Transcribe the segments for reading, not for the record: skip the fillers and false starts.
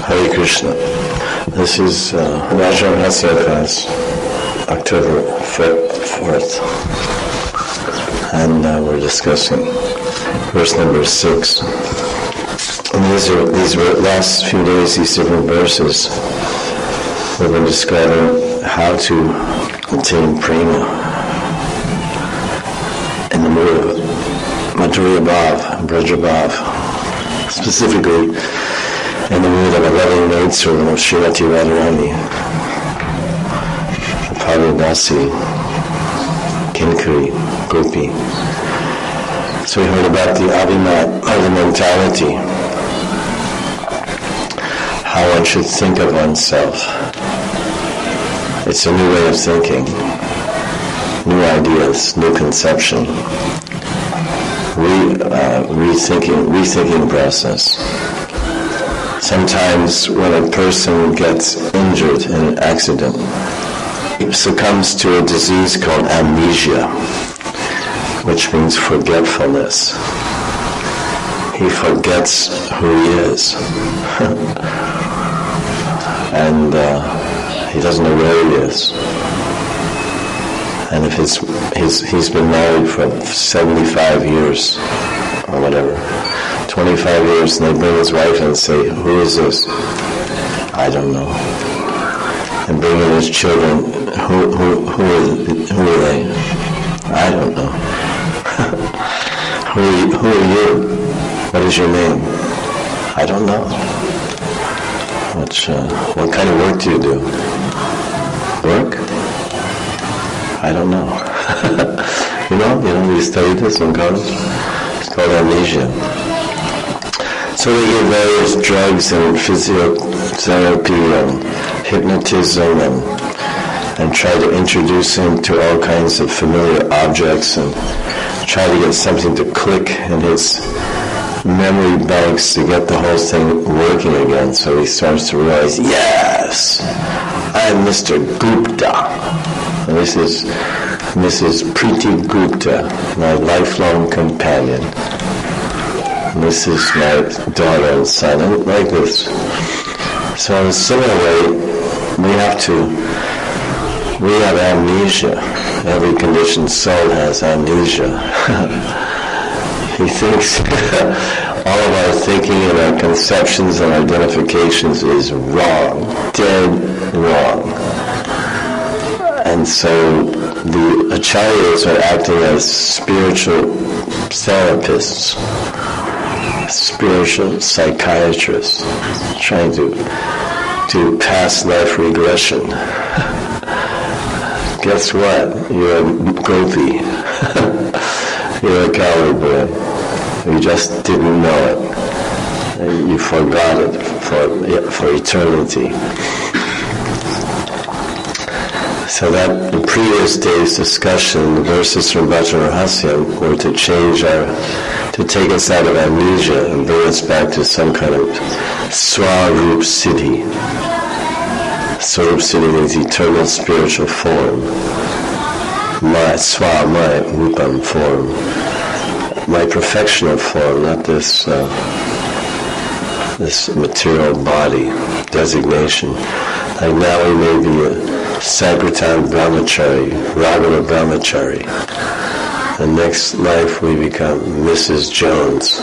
Hare Krishna. This is Rajarahasya class, October 4th. And we're discussing verse number 6. And these last few days, these different verses, we've been describing how to attain prema in the mood of Madhurya Bhav, Braja Bhav, specifically in the mood of a loving maidservant of Srimati Radharani, Paradasi, Kinkari, Gopi. So we heard about the abhimat, or the mentality, how one should think of oneself. It's a new way of thinking, new ideas, new conception, rethinking process. Sometimes when a person gets injured in an accident, he succumbs to a disease called amnesia, which means forgetfulness. He forgets who he is. And he doesn't know where he is. And if he's been married for 75 years or whatever, 25 years, and they bring his wife and say, "Who is this?" "I don't know." And bring in his children, who are they? "I don't know." Who are you? What is your name? "I don't know." What kind of work do you do? Work? "I don't know." You know, we studied this in college. It's called amnesia. So they give various drugs and physiotherapy and hypnotism and try to introduce him to all kinds of familiar objects and try to get something to click in his memory banks to get the whole thing working again. So he starts to realize, yes, I'm Mr. Gupta. And this is Mrs. Preeti Gupta, my lifelong companion. This is my daughter and son, and like this. So in a similar way, we have amnesia. Every conditioned soul has amnesia. He thinks all of our thinking and our conceptions and identifications is wrong, dead wrong. And so the acharyas are acting as spiritual therapists, spiritual psychiatrists, trying to do past life regression. Guess what? You're a gopi. You're a coward boy. You just didn't know it. You forgot it for eternity. So that in previous days' discussion, the verses from Vajrahasya were to take us out of amnesia and bring us back to some kind of Swarup Siddhi. Swarup Siddhi means eternal spiritual form. My Rupam form. My perfection of form, not this material body designation. Like now we may be a Sankirtan Brahmachari, Raghava Brahmachari. The next life we become Mrs. Jones.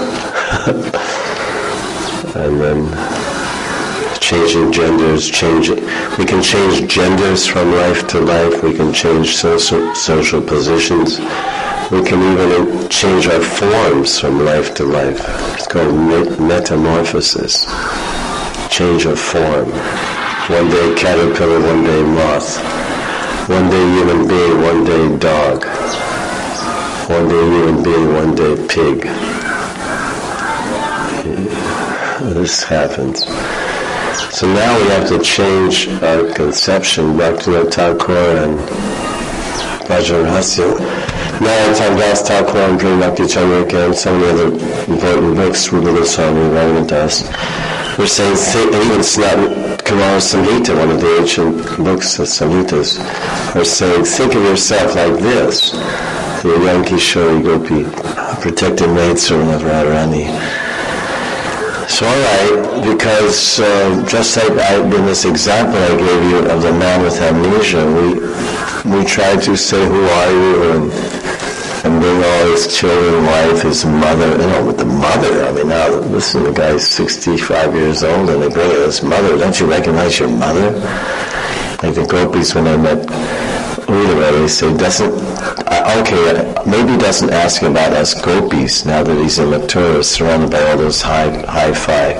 And then changing genders, we can change genders from life to life, we can change social positions, we can even change our forms from life to life. It's called metamorphosis, change of form. One day caterpillar, one day moth, one day human being, one day dog, one day human being, one day pig. This happens. So now we have to change our conception. Bhaktivinoda Thakur and Vajrahasya, Narottam Das Thakur and Prem Bhakti Chandrika and some of the other important books, Rupa Goswami, Raghunath Das, we're saying, even Kumara Samhita, one of the ancient books of Samhitas, are saying, think of yourself like this, the young Kishori Gopi, a protected maidservant of Radharani. So all right, because just like in this example I gave you of the man with amnesia, we try to say, who are you, and bring all his children, wife, his mother, with the mother. I mean, now, listen, the guy's 65 years old, and they bring his mother. Don't you recognize your mother? Like the gopis, when I met Uddhava, they say, maybe he doesn't ask about us gopis, now that he's in Mathura, surrounded by all those hi-fi,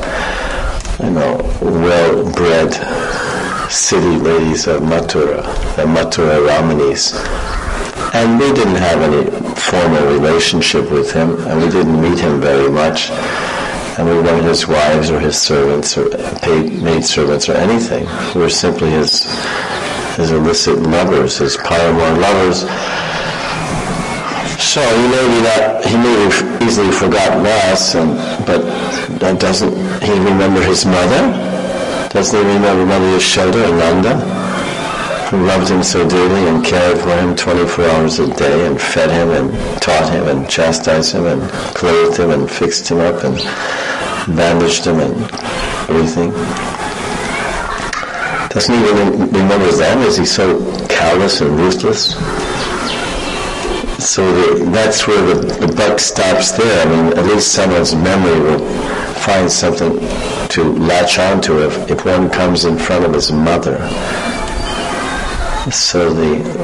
well-bred city ladies of Mathura, the Mathura Ramanis. And we didn't have any formal relationship with him, and we didn't meet him very much, and we weren't his wives or his servants or paid maid servants or anything. We were simply his illicit lovers, his paramour lovers. So he may have easily forgotten us, but doesn't he remember his mother? Doesn't he remember Mother Yashoda and Nanda, who loved him so dearly and cared for him 24 hours a day and fed him and taught him and chastised him and clothed him and fixed him up and bandaged him and everything? Doesn't he remember them? Is he so callous and ruthless? So that's where the buck stops there. I mean, at least someone's memory will find something to latch onto if one comes in front of his mother. So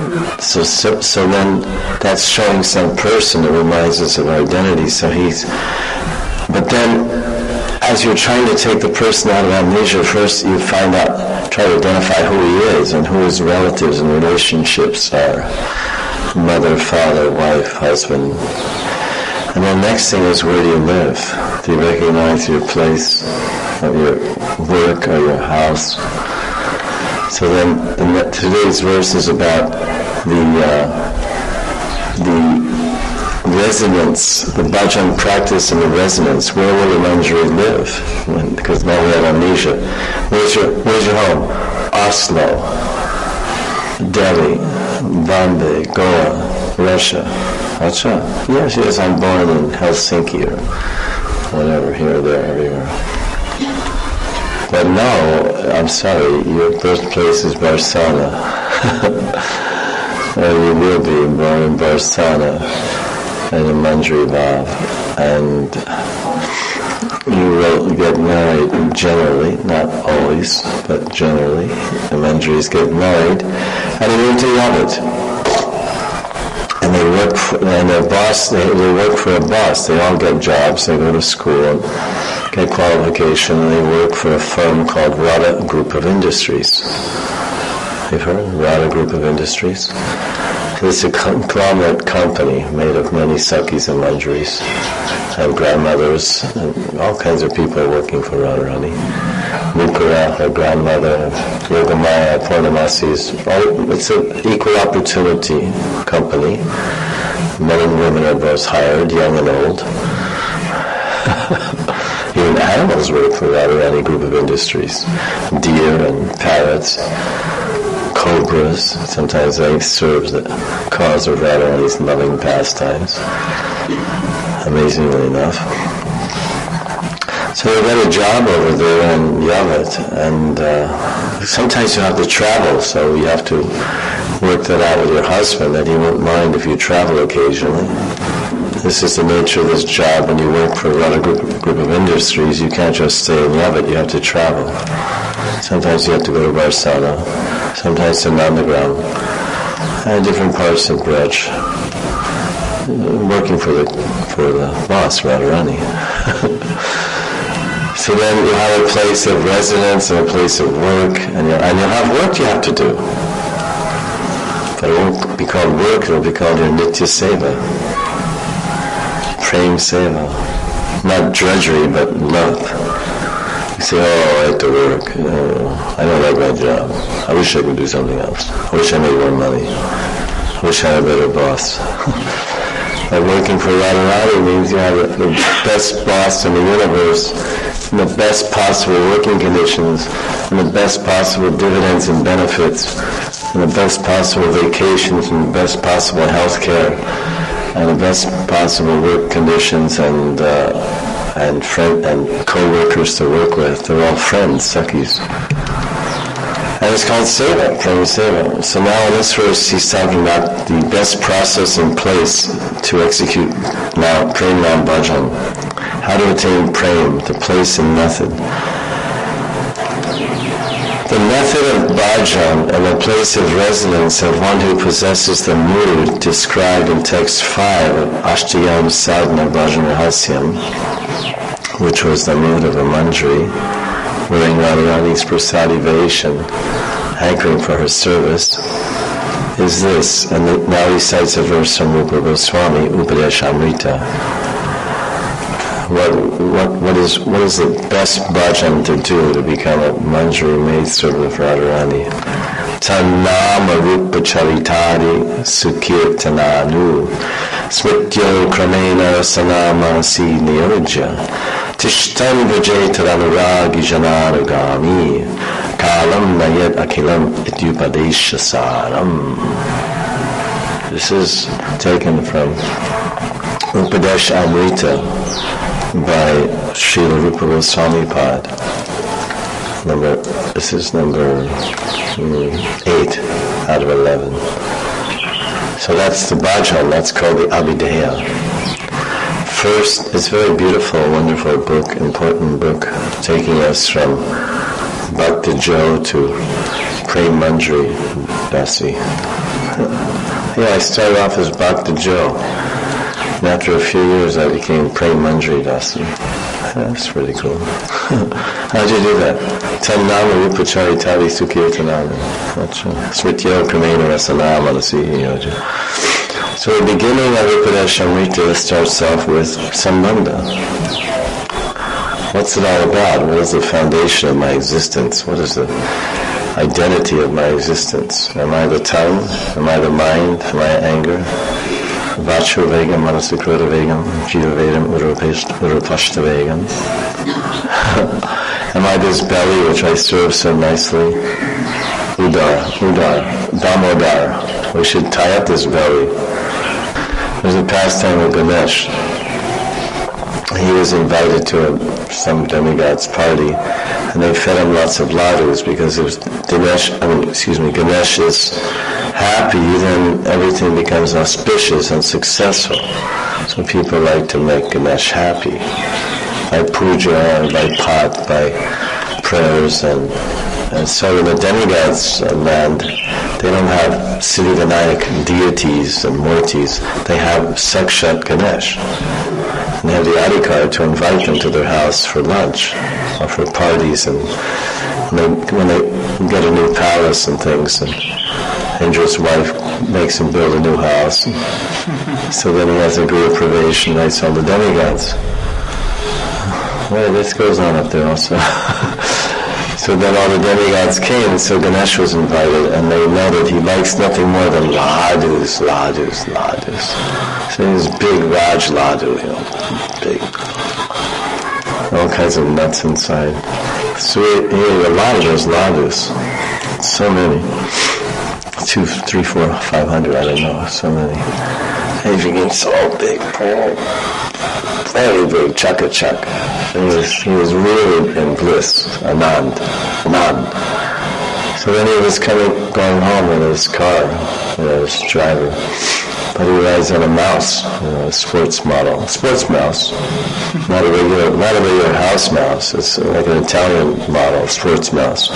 then that's showing some person that reminds us of our identity. But then as you're trying to take the person out of amnesia, first you try to identify who he is and who his relatives and relationships are. Mother, father, wife, husband. And then next thing is, where do you live? Do you recognize your place of your work or your house? So then today's verse is about the resonance, the bhajan practice and the resonance. Where will the Manjari live? Because now we have amnesia. Where's your home? Oslo, Delhi, Bombay, Goa, Russia. Acha? Yes, I'm born in Helsinki or whatever, here or there, everywhere. But no, I'm sorry, your birthplace is Barsana. And you will be born in Barsana in a Manjari Bhav. And you will get married generally, not always, but generally. The Manjaris get married and they move to Yavat. And they work for, and their boss, they work for a boss. They all get jobs, they go to school and get qualification, and they work for a firm called Radha Group of Industries. You've heard? Radha Group of Industries? It's a conglomerate company made of many Sakis and Manjaris and grandmothers and all kinds of people working for Radharani. Mukura, her grandmother, Yogamaya, Purnamasi's. It's an equal opportunity company. Men and women are both hired, young and old. Even animals work for Radharani Group of Industries. Deer and parrots, cobras. Sometimes they serve the cause of Radharani's loving pastimes. Amazingly enough. So you get a job over there in Yavat, and sometimes you have to travel, so you have to work that out with your husband, that he won't mind if you travel occasionally. This is the nature of this job. When you work for a Radha group of industries, you can't just stay in Yavat, you have to travel. Sometimes you have to go to Barsana, sometimes to Nandagram, and different parts of Braj, working for the boss, Radharani. So then you have a place of residence and a place of work, and you'll have work you have to do. But it won't be called work, it will be called your Nitya Seva. Prem Seva. Not drudgery, but love. You say, I like to work. I don't like my job. I wish I could do something else. I wish I made more money. I wish I had a better boss. But working for Radharani means you have the best boss in the universe, and the best possible working conditions, and the best possible dividends and benefits, and the best possible vacations, and the best possible health care, and the best possible work conditions, and and co-workers to work with. They're all friends, Sakhis. And it's called Seva, Prema Seva. So now in this verse, he's talking about the best process in place to execute Prem Nam Bhajan. How to attain Prem, the place and method. The method of bhajan and the place of residence of one who possesses the mood described in text 5 of Ashtayam Sadhana Bhajan Rahasyam, which was the mood of a manjari, wearing Radharani's prasadi vaisham, hankering for her service, is this. And now he cites a verse from Rupa Goswami, Upadeshamrita. What is the best bhajan to do to become a manjari maidservant of Radharani? Tannama rupa charitari sukirtananu smrityo kramena sanama si niyojya tishtan vijetaranuragi janaragami kalam nayet akilam ityupadeshasaram. This is taken from Upadesh Amrita by Srila Rupa Goswami Pad. This is number 8 out of 11. So that's the bhajan, that's called the Abhideya. First, it's a very beautiful, wonderful book, important book, taking us from Bhakti Jo to Prem Manjari Dasi. Yeah, I started off as Bhakti Jo. And after a few years, I became Prem Manjari Dasi. That's pretty cool. How'd you do that? Tannama rupa charitari sukirtanana. Smrityo kramena rasanama nasihi yoja. So the beginning of Upadeshamrita starts off with Sambandha. What's it all about? What is the foundation of my existence? What is the identity of my existence? Am I the tongue? Am I the mind? Am I anger? Vacho vegam, manasukroda vegam, jiva vedam, urupashta vegam. Am I this belly which I serve so nicely? Udar, damodar. We should tie up this belly. There's a pastime of Ganesh. He was invited to some demigod's party, and they fed him lots of ladus because it was Ganesh is happy, then everything becomes auspicious and successful. So people like to make Ganesh happy by puja and by pat, by prayers, and so in the demigods' land, they don't have Siddhivinayak deities and murtis. They have Sakshat Ganesh. And they have the adhikar to invite them to their house for lunch or for parties, and when they get a new palace and things, and Indra's wife makes him build a new house. So then he has a Guru Pravesh and invites all the demigods. Well, this goes on up there also. So then all the demigods came, so Ganesh was invited, and they know that he likes nothing more than ladus. So he's big Raj Ladu, big. All kinds of nuts inside. So he ate a lot of those ladus. So many. 2, 3, 4, 500, I don't know, so many. And he became so big, very big, chaka. He was really in bliss, Anand. So then he was going home in his car, his driver. But he rides on a mouse, a sports mouse. Not a regular house mouse. It's like an Italian model, sports mouse.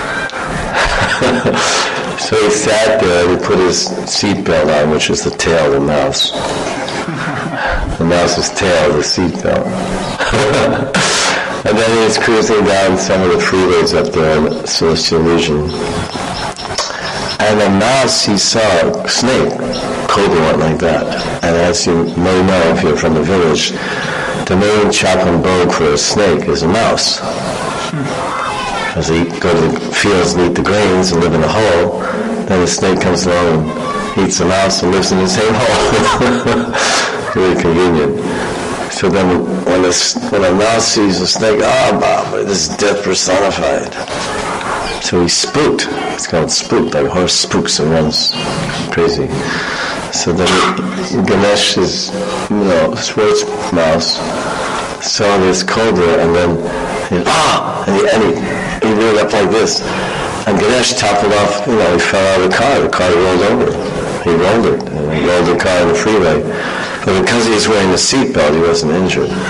So he sat there and he put his seatbelt on, which is the tail of the mouse. The mouse's tail, the seatbelt. And then he was cruising down some of the freeways up there in Celestial Illusion. And the mouse, he saw a snake, cobra went like that. And as you may know if you're from the village, the main chop and bone for a snake is a mouse. As they go to the fields and eat the grains and live in a hole, then the snake comes along and eats the mouse and lives in the same hole. Very convenient. So then when a mouse sees a snake, Baba, this is death personified. So he's spooked. It's called spooked, like a horse spooks and runs crazy. So then Ganesh is, sports mouse, saw this cobra, and then he reared up like this. And Ganesh toppled off, he fell out of the car. The car rolled over. He rolled it, and he rolled the car in the freeway. But because he was wearing a seatbelt, he wasn't injured. He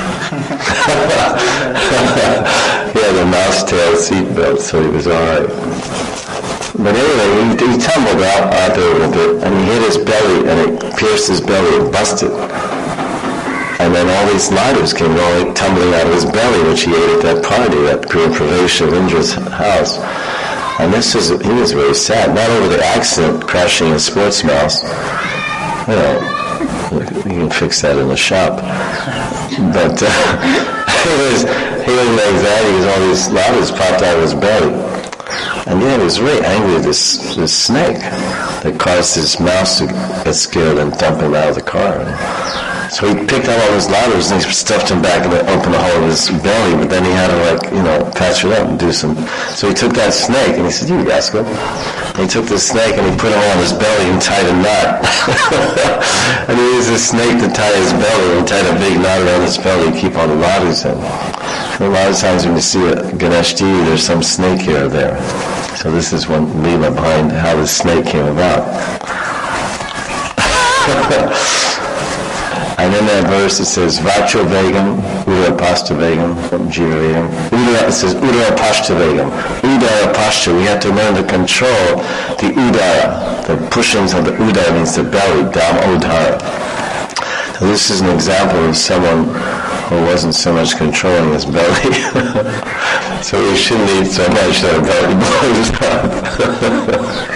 had a mouse-tail seatbelt, so he was all right. But anyway, he tumbled out there a little bit, and he hit his belly, and it pierced his belly and busted. And then all these lighters came rolling, tumbling out of his belly, which he ate at that party at Pravesh of Indra's house. And he was very sad, not over the accident, crashing a sports mouse. You can fix that in the shop. But he was in anxiety because all these lighters popped out of his belly. And he was really angry at this snake that caused this mouse to get scared and dump him out of the car. So he picked up all his lighters and he stuffed them back and opened the hole in his belly, but then he had to patch it up and do some. So he took that snake and he said, "You rascal." And he took the snake and he put it on his belly and tied a knot. And he used the snake to tie his belly and tied a big knot around his belly to keep all the lighters in. A lot of times when you see a Ganesh deity, there's some snake here or there. So this is one leela behind how the snake came about. And in that verse it says, Vacho Vegam, Udara Pashta Vegam, Jiva Vegam. It says Udara Pashta Vegam. Udara Pashta, we have to learn to control the Udara. The pushings of the Udara means the belly, Dam Udara. So this is an example of someone who wasn't so much controlling his belly. So we shouldn't eat so much that our belly blows up.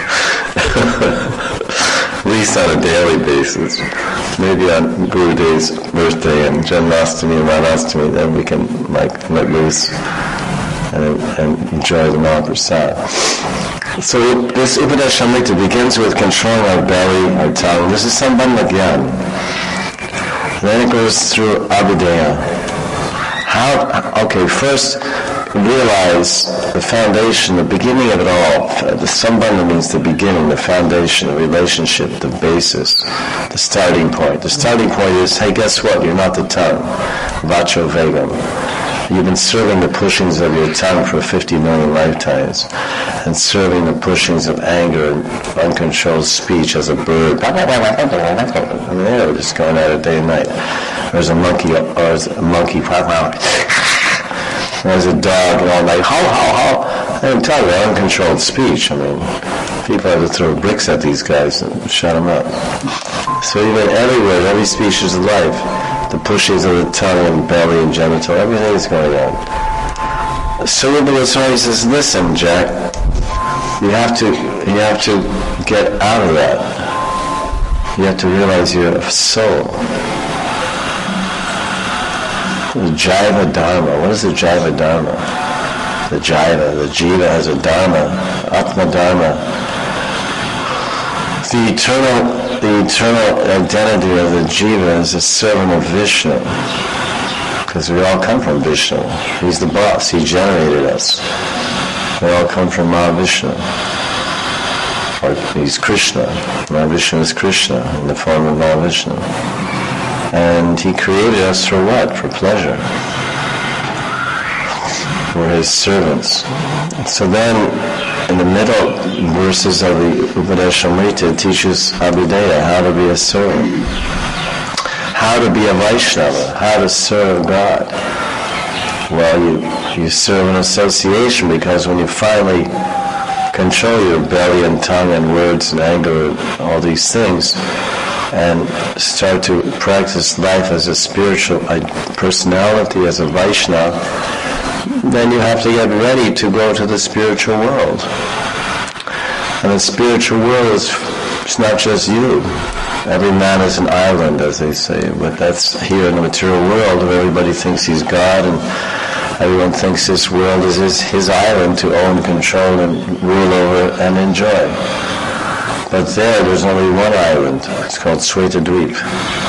At least on a daily basis. Maybe on Gurudev's birthday and Janmashtami and Radhastami, then we can let loose and enjoy the Mahaprasad. So this Upadeshamrita begins with controlling our belly, our tongue. This is Sambandha Gyan. Then it goes through Abhideya. First realize the foundation, the beginning of it all. The Sambandha means the beginning, the foundation, the relationship, the basis, the starting point. The starting point is, hey, guess what? You're not the tongue. Vacho Vegam. You've been serving the pushings of your tongue for 50 million lifetimes, and serving the pushings of anger and uncontrolled speech as a bird. They're just going at it day and night. There's a monkey, there's a dog, like, how. I'm talking about uncontrolled speech. People have to throw bricks at these guys and shut them up. So even everywhere, every species of life, the pushings of the tongue and belly and genital, everything is going on. So Rupa Goswami says, listen, Jack, you have to get out of that. You have to realize you're a soul. The Jaiva Dharma. What is the Jaiva Dharma? The Jiva has a Dharma, Atma Dharma. The eternal identity of the Jiva is a servant of Vishnu. Because we all come from Vishnu. He's the boss. He generated us. We all come from Mahavishnu. Or he's Krishna. Mahavishnu is Krishna in the form of Mahavishnu. And he created us for what? For pleasure. We're his servants. So then, in the middle verses of the Upadeshamrita, it teaches Abhideya, how to be a servant. How to be a Vaishnava, how to serve God. Well, you serve in association, because when you finally control your belly and tongue and words and anger and all these things, and start to practice life as a spiritual personality, as a Vaishnava, then you have to get ready to go to the spiritual world. And the spiritual world is not just you. Every man is an island, as they say, but that's here in the material world where everybody thinks he's God, and everyone thinks this world is his island to own, control, and rule over and enjoy. But there's only one island. It's called Svetadweep.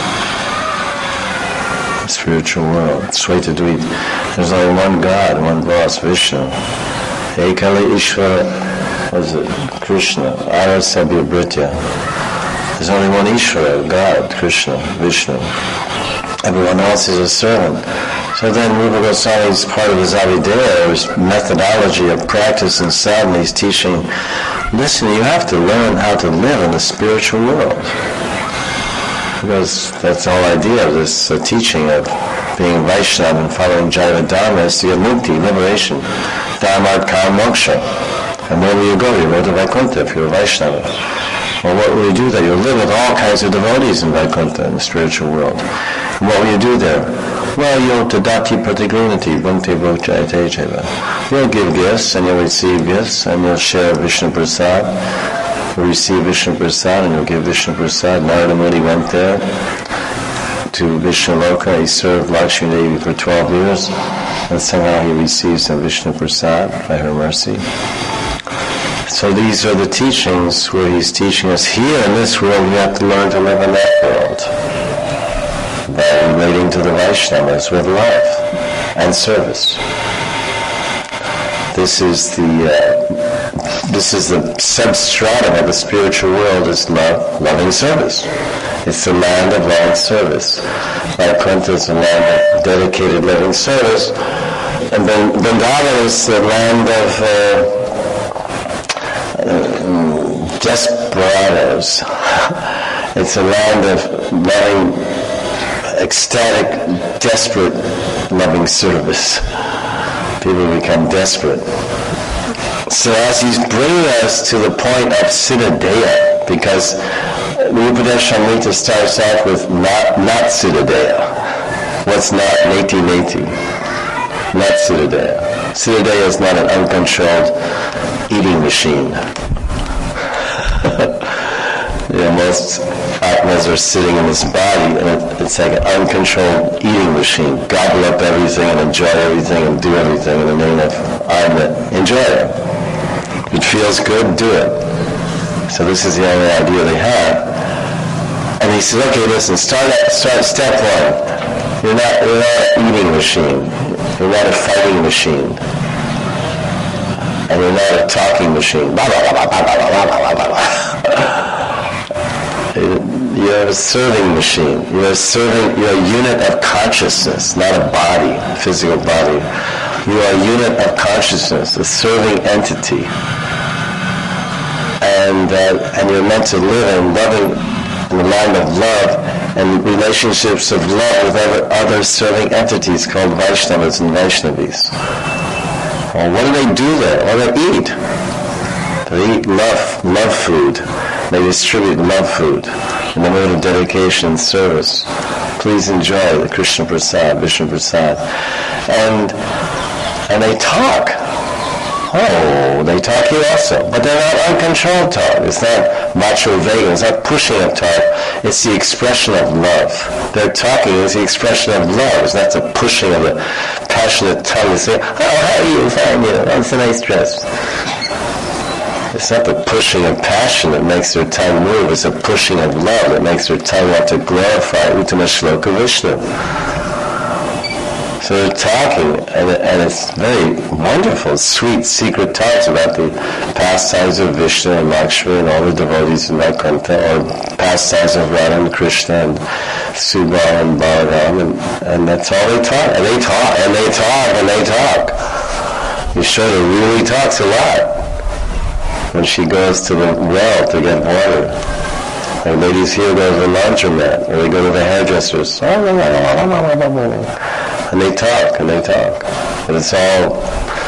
The spiritual world, Svetadweep. There's only one God, one boss, Vishnu. Ekali Ishvara, what is it? Krishna. Arasabhya Bhritya. There's only one Ishvara, God, Krishna, Vishnu. Everyone else is a servant. So then Rupa Goswami's part of his Avideya, his methodology of practice and sadhana, he's teaching, listen, you have to learn how to live in the spiritual world. Because that's the whole idea of this teaching of being Vaishnava and following Jaiva Dharma is to get mukti, liberation, Dharma, Karma, Moksha. And where will you go? You go to Vaikuntha if you're a Vaishnava. Well, what will you do there? You'll live with all kinds of devotees in Vaikuntha, in the spiritual world. And what will you do there? Well, you'll tadati pratigrinati, bhakti bhokjayate jeva. You'll give gifts, and you'll receive gifts, and you'll share Vishnu Prasad. You'll receive Vishnu Prasad, and you'll give Vishnu Prasad. Narada Muni went there to Vishnu Loka. He served Lakshmi Devi for 12 years, and somehow he received some Vishnu Prasad by her mercy. So these are the teachings where he's teaching us here in this world we have to learn to live in that world by relating to the Vaishnavas with love and service. This is the substratum of the spiritual world is love, loving service. It's the land of love and service. Vaikuntha is the land of dedicated loving service, and then Vrindavan is the land of desperados. It's a land of loving, ecstatic, desperate, loving service. People become desperate. So as he's bringing us to the point of Siddhadeya, because Upadeshamrita starts off with not Siddhadeya. What's not? Neti neti. Not Siddhadeya. Siddhadeya is not an uncontrolled eating machine. Most atmas are sitting in this body, and it's like an uncontrolled eating machine. Gobble up everything and enjoy everything and do everything in the name of atma. Enjoy it. It feels good, do it. So this is the only idea they have. And he said, okay, listen, start step one. You're not an eating machine. You're not a fighting machine. And you're not a talking machine. You're a serving machine. You're a unit of consciousness, not a body, a physical body. You are a unit of consciousness, a serving entity. And you're meant to live in the land of love and relationships of love with other serving entities called Vaishnavas and Vaishnavis. Well, what do they do there? Well, they eat. They eat love food. They distribute love food in the mode of dedication and service. Please enjoy the Krishna Prasad, Vishnu Prasad. And they talk. Oh, they talk here also. But they're not uncontrolled talk. It's not macho vegan. It's not pushing of talk. It's the expression of love. Their talking is the expression of love. It's not the pushing of the passionate tongue to say, oh, how are you? Fine, that's a nice dress. It's not the pushing of passion that makes their tongue move. It's the pushing of love that makes their tongue want to glorify Uttama Shloka Vishnu. So they're talking, and it's very wonderful, sweet, secret talks about the pastimes of Vishnu and Lakshmi and all the devotees in Vaikuntha, or pastimes of Radha and Krishna and Subal and Balaram, and that's all they talk. And they talk, and they talk, and they talk. Yashoda really talks a lot when she goes to the well to get water. And ladies here go to the laundromat, or they go to the hairdressers. And they talk, and they talk. But it's all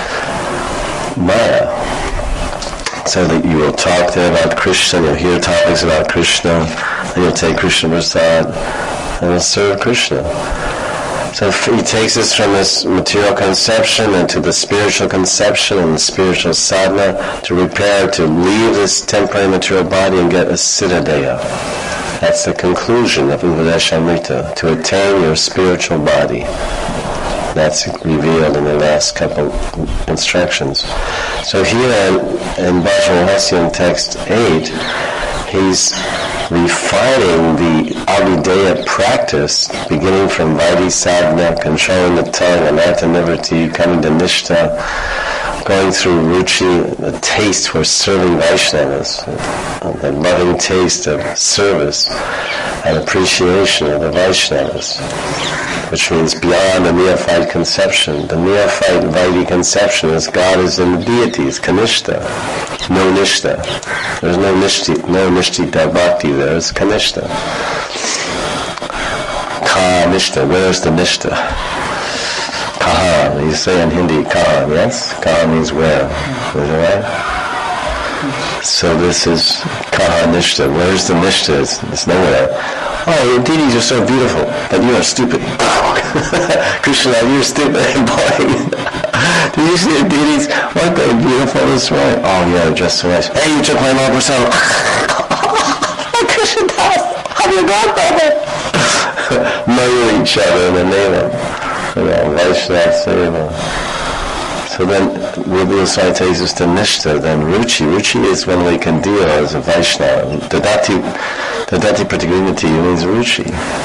Maya. So that you will talk there about Krishna, you'll hear topics about Krishna, and you'll take Krishna Prasad, and you'll serve Krishna. So he takes us from this material conception into the spiritual conception and the spiritual sadhana to prepare to leave this temporary material body and get a Siddhadeya. That's the conclusion of Upadeshamrita, to attain your spiritual body. That's revealed in the last couple instructions. So here in Bhajamahasya text 8, he's refining the Avideya practice, beginning from Vaidhi sadhana, controlling the tongue, Ananta Nivriti, coming to Nishtha, going through ruchi, the taste for serving Vaishnavas, the loving taste of service and appreciation of the Vaishnavas, which means beyond the neophyte conception. The neophyte Vaidhi conception is God is in the deities, Kanishta, no Nishta. There's no Nishtita Bhakti there, it's Kanishta. Ka Nishta, where's the Nishta? Kaha, you say in Hindi, Kaha, yes? Kaha means where, is it right? So this is Kaha Nishta, where's the Nishta? It's nowhere. Oh, your deities are so beautiful, but you are stupid. Krishna, you're stupid and boring. Did you see the deities? Aren't they beautiful this morning? Oh yeah, just so nice. Hey, you took my Mahaprasad. Krishna Das, I'm your godfather. Know each other in the name of Vaishnava Seva. So then, Rupa Goswami takes us to Nishta, then Ruchi. Ruchi is when we can deal as a Vaishnava. Dadati Pratigunati means Ruchi.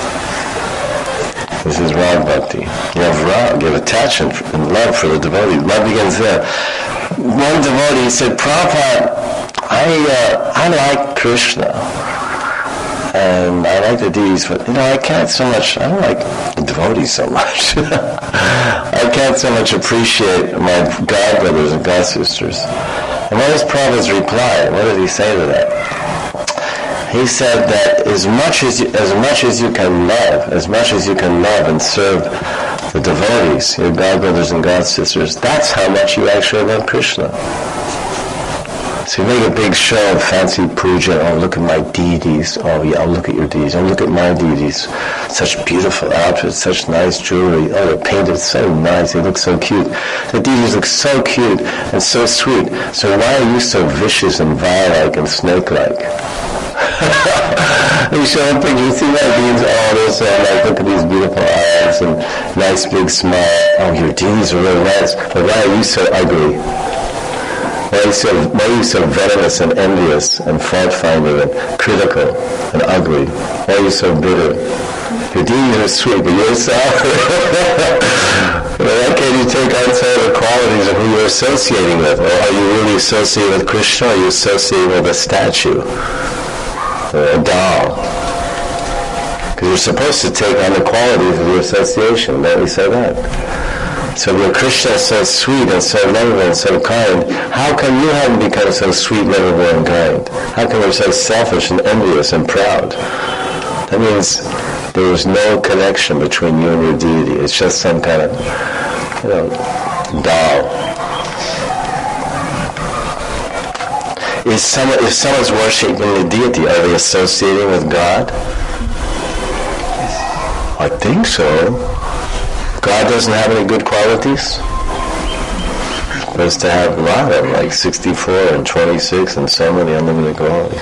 This is Rag Bhakti. You have Rag, you have attachment and love for the devotee. Love begins there. One devotee said, Prabhupada, I like Krishna. And I like the deities, but I don't like the devotees so much. I can't so much appreciate my god brothers and god sisters. And what was Prabhupada's reply? What did he say to that? He said that as much as you can love and serve the devotees, your god brothers and god sisters, that's how much you actually love Krishna. So you make a big show of fancy puja. Oh, look at my deities. Oh, yeah, I'll look at your deities. Oh, look at my deities. Such beautiful outfits, such nice jewelry. Oh, they're painted so nice. They look so cute. The deities look so cute and so sweet. So why are you so vicious and vile-like and snake-like? You show a picture, you see that beings, they're so like, look at these beautiful eyes and nice big smile. Oh, your deities are really nice. But why are you so ugly? Why are you so venomous and envious and fault-finding and critical and ugly? Why are you so bitter? Your deities are sweet, but you're sour. Why can't you take on some of the qualities of who you're associating with? Or are you really associating with Krishna, or are you associating with a statue? Or a doll? Because you're supposed to take on the qualities of your association. Don't we say that? So when Krishna is so sweet and so lovable and so kind, how come you haven't become so sweet, lovable, and kind? How come you're so selfish and envious and proud? That means there is no connection between you and your deity. It's just some kind of, doll. If someone's worshiping the deity, are they associating with God? I think so. God doesn't have any good qualities? He's supposed to have a lot of them, like 64 and 26 and so many unlimited qualities.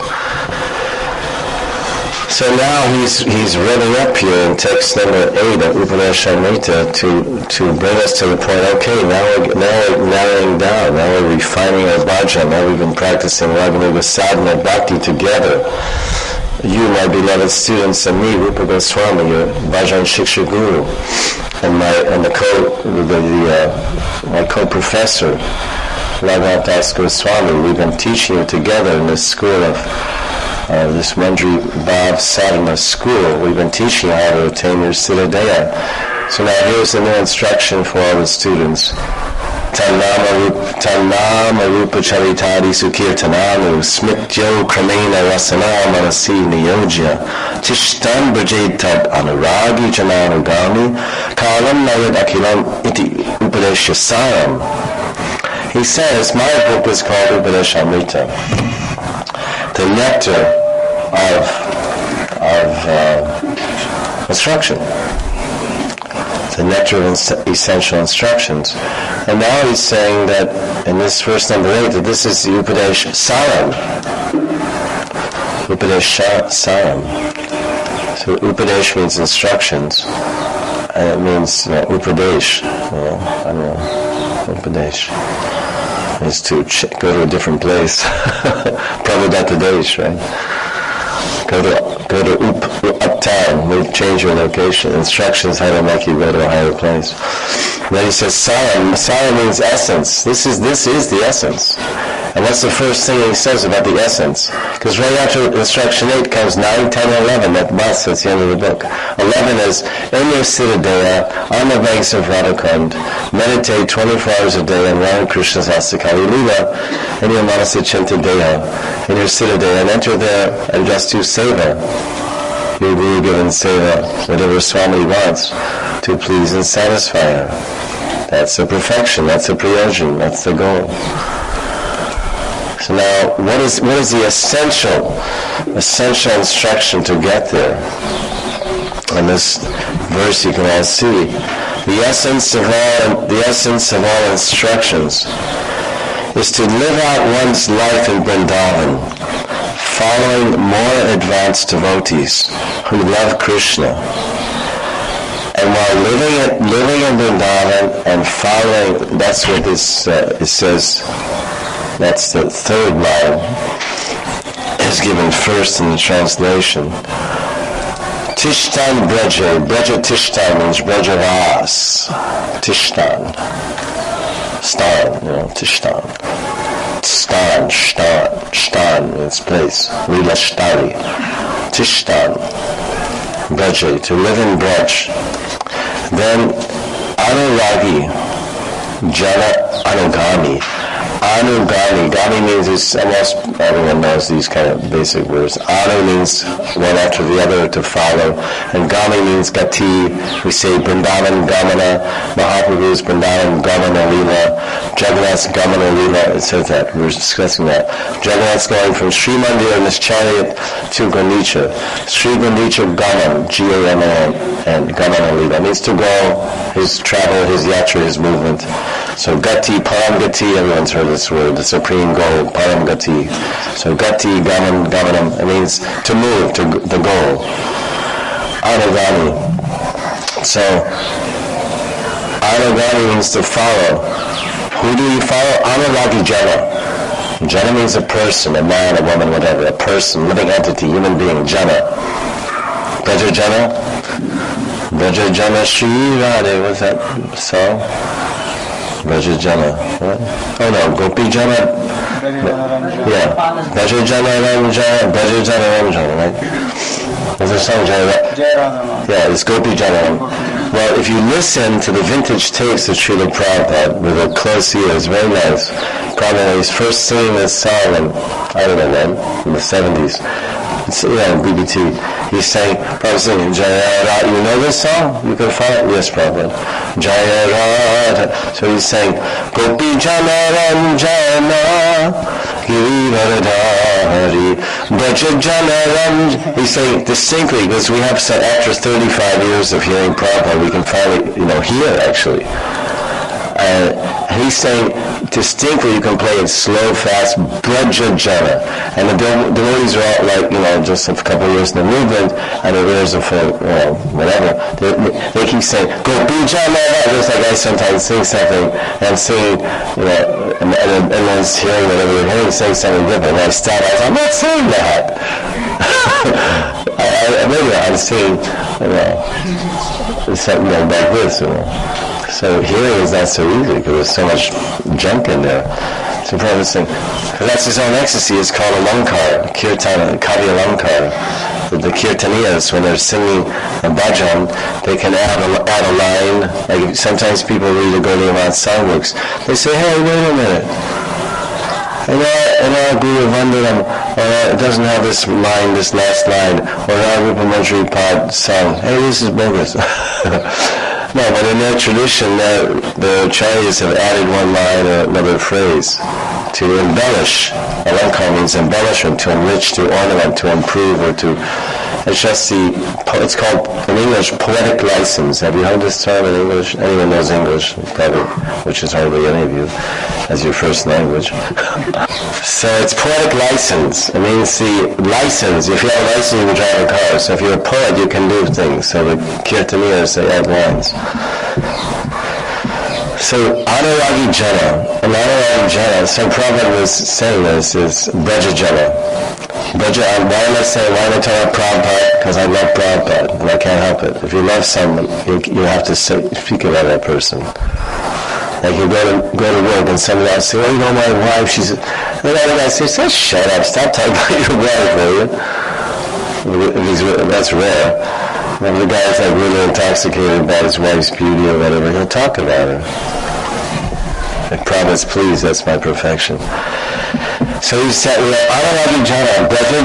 So now he's revving up here in text number 8 of Upanashamrita to bring us to the point, okay, now we're narrowing down, now we're refining our bhajan, now we've been practicing Raganuga sadhana bhakti together. You, my beloved students, and me, Rupa Goswami, your bhajan shiksha guru, and my co-professor, Raghunath Das Goswami, we've been teaching you together in this school of this Mandri Bhav Sadhana school. We've been teaching you how to attain your Siddhadeha. So now here's the new instruction for all the students. Tannama rupa charitadi sukirtananu smityo kramena rasana manasi niyojya tishtan brajed tad anuragi jananugami kalam nayad akilam iti upadesha sayam. He says, my book is called Upanashamrita, the nectar of instruction, the nectar of essential instructions. And now he's saying that in this verse number 8 that this is the Upadesh Saram. Upadesh Saram. So Upadesh means instructions, and it means Upadesh. Upadesh is to go to a different place. Prabhupada Desh, right? Go to uptown, change your location. Instructions how to make you go to a higher place. Then he says Saram. Saram means essence. This is the essence. And what's the first thing he says about the essence? Because right after instruction 8 comes 9, 10, and 11. That's the end of the book. 11 is, in your Siddhadeha, on the banks of Radhakund, meditate 24 hours a day on Radha Krishna's Astakali Leela, in your Manasa Chintadeha, in your Siddhadeha, and enter there and just do seva. Your Guru given seva, whatever Swami wants, to please and satisfy her. That's the perfection, that's the prayojan, that's the goal. So now, what is the essential instruction to get there? In this verse, you can all see the essence of all instructions is to live out one's life in Vrindavan, following more advanced devotees who love Krishna. And while living in Vrindavan and following, that's what this it says. That's the third line, is given first in the translation. Tishtan Braja. Braja Tishtan means Brajavas. Tishtan. Stan, Tishtan. Stan means place. Lila Shtari. Tishtan. Braja, to live in Braj. Then Anuragi. Jana Anugami. Anugami. Gami means almost everyone knows these kind of basic words. Anu means one after the other to follow, and Gami means Gati. We say Vrindavan Gamana, Mahaprabhu's Vrindavan Gamana Leela, Jagannath's Gamana Leela. It says that. We were discussing that. Jagannath's going from Sri Mandir in his chariot to Gundicha. Sri Gundicha Gaman, G-A-M-A-N, and Gamana Leela. It means to go, his travel, his yatra, his movement. So Gati, Param Gati, everyone's heard this word, the supreme goal, Param Gati. So Gati, Gamanam, it means to move, to the goal. Anugami. So, Anugami means to follow. Who do you follow? Anuragi Jana. Jana means a person, a man, a woman, whatever. A person, living entity, human being, Jana. Braja Jana? Braja Jana Shri Radhe, what's that song? Braja Jana. What? Oh no, Gopi Jana. Yeah. Braja Jana Ramjana. Braja Jana Ramjana, right? There's a song, Jaya. Yeah, it's Gopi Jana. Well, if you listen to the vintage tapes of Srila Prabhupada with a close ear, it's very nice. Prabhupada was first singing this song in, I don't know when, in the 70s. It's, BBT. He's saying, Prabhupada singing, Jaya Radha. You know this song? You can find it? Yes, Prabhupada. Jaya Radha. So he's saying, Gopi Jana Ranjana, Giri Braja Jana Ranjana. He's saying distinctly, because we have some, after 35 years of hearing Prabhupada, we can finally, hear actually. He's saying distinctly, you can play it slow, fast, Braja Jana. And the devotees are all like, just a couple of years in the movement, and their ears are full, whatever. They keep saying, Gopi Jana, just like I sometimes sing something, and sing, and everyone's hearing whatever they're hearing, saying something different. And I stop, I'm not saying that. Maybe I'm saying, something like this, So hearing is not so easy because there's so much junk in there. So Prabhupada saying, that's his own ecstasy. It's called alankar, kirtana, kavya alankar. The kirtaniyas, when they're singing a bhajan, they can add a line. Like sometimes people read the Gaudiya Math songbooks. They say, hey, wait a minute. And our Guru Vandanam, it doesn't have this line, this last line, or our Rupa Manjari Pad song. Hey, this is bogus. No, but in their tradition, the acharyas have added one line or another phrase to embellish. Alankar means embellish, or to enrich, to ornament, to improve, or to... It's called, in English, poetic license. Have you heard this term in English? Anyone knows English, probably, which is hardly any of you, as your first language. So it's poetic license. It means the license. If you have a license, you can drive a car. So if you're a poet, you can do things. So the kirtaniyas, they add lines. So Anuragi Jana, and Anuragi Jana, so Prabhupada was saying this, is Braja Jana. Why am I saying, why am I talking about Prabhupada? Because I love Prabhupada, and I can't help it. If you love someone, you have to speak about that person. Like you go to work and somebody else say, oh, you know my wife, she's... And the other guy says, oh, shut up, stop talking about your wife, will you? That's rare. If the guy's like really intoxicated about his wife's beauty or whatever, he'll talk about her. If Prabhupada's pleased, that's my perfection. So he said, Anuragi Jana, Braja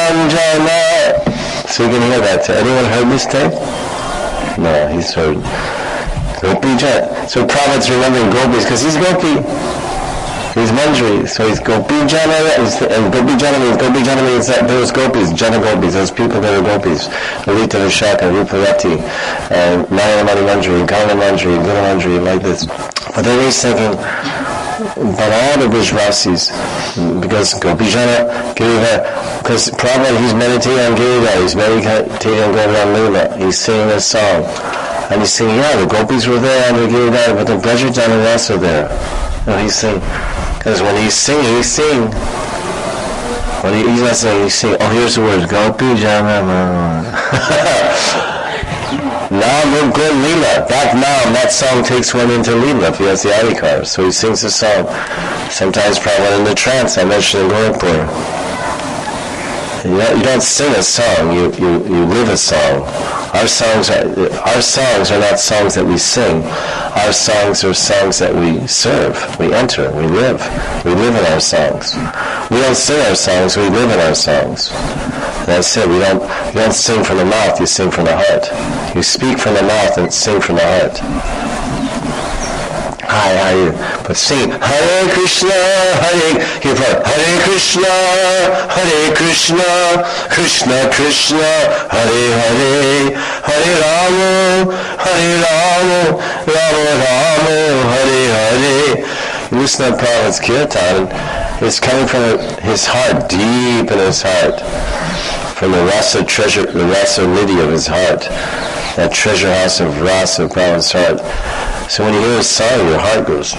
Jana. So you can hear that. Anyone heard this tape? No, he's heard. Gopi Jana. So Prabhupada's remembering gopis because he's gopi. He's Manjari. So he's Gopi Jana, and Gopi Jana means that those gopis, Jana gopis, those people that are gopis. Lalita Vishaka, Rupavati, and Nayana Manjari, Gana Manjari, Guna Manjari, like this. But then he's thinking, but all the Vishvasis, because Gopi Jana, Girivara, because Prabhupada, he's meditating on Girivara, he's meditating on Govardhan Leela, he's singing a song. And he's saying, yeah, the gopis were there and the Girivara, but the Braja Jana were also there. No, he's saying, because when he's singing, he's singing. When he's not singing, he's singing. Oh, here's the word. Gopi Jana. Now, good Leela. That song takes one into Leela if he has the Adhikar. So he sings a song. Sometimes probably in the trance, I mentioned in Gorakhpur. You don't sing a song, you live a song. Our songs are not songs that we sing. Our songs are songs that we serve, we enter, we live. We live in our songs. We don't sing our songs, we live in our songs. That's it. You don't sing from the mouth, you sing from the heart. You speak from the mouth and sing from the heart. Hi, how are you? But sing Hare Krishna, Hare Krishna, Hare Krishna, Krishna Krishna, Hare Hare, Hare Rama, Rama Rama, Hare Hare. You listen to Prabhupada's kirtan, it's coming from his heart, deep in his heart, from the rasa treasure, the rasa nidhi of his heart, that treasure house of rasa of Prabhupada's heart. So when you hear a song, your heart goes,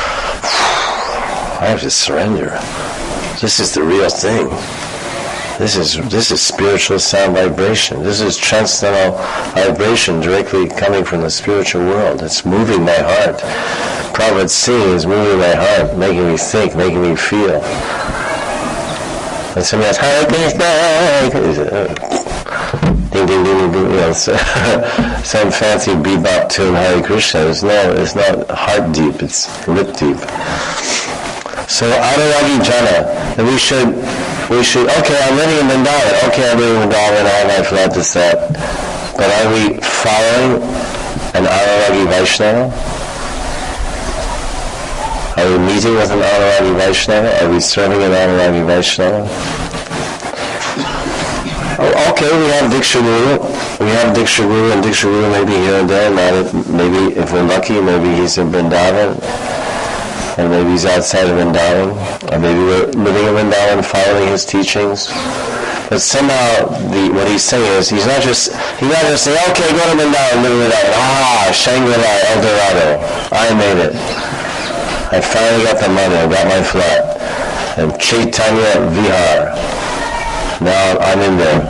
I have to surrender. This is the real thing. This is spiritual sound vibration. This is transcendental vibration directly coming from the spiritual world. It's moving my heart. Prabhupada's singing is moving my heart, making me think, making me feel. And somebody else, Hare Krishna, ding, ding, ding, ding, some fancy bebop tune, Hare Krishna. It's not heart deep, it's lip deep. So, Anuragi Jana, and we should, okay, I'm living in Vrindavan, okay, I'm living in Vrindavan, all my life is that. But are we following an Anuragi Vaishnava? Are we meeting with an Anuragi Vaishnava? Are we serving an Anuragi Vaishnava? Okay, we have Diksha Guru, and Diksha Guru maybe here and there, maybe if we're lucky, maybe he's in Vrindavan, and maybe he's outside of Vrindavan, or maybe we're living in Vrindavan following his teachings. But somehow, what he's saying is, he's not just saying, okay, go to Vrindavan, live in Vrindavan, Shangri-La, El Dorado, I made it. I finally got the money, I got my flat, and Chaitanya Vihar. Now I'm in there.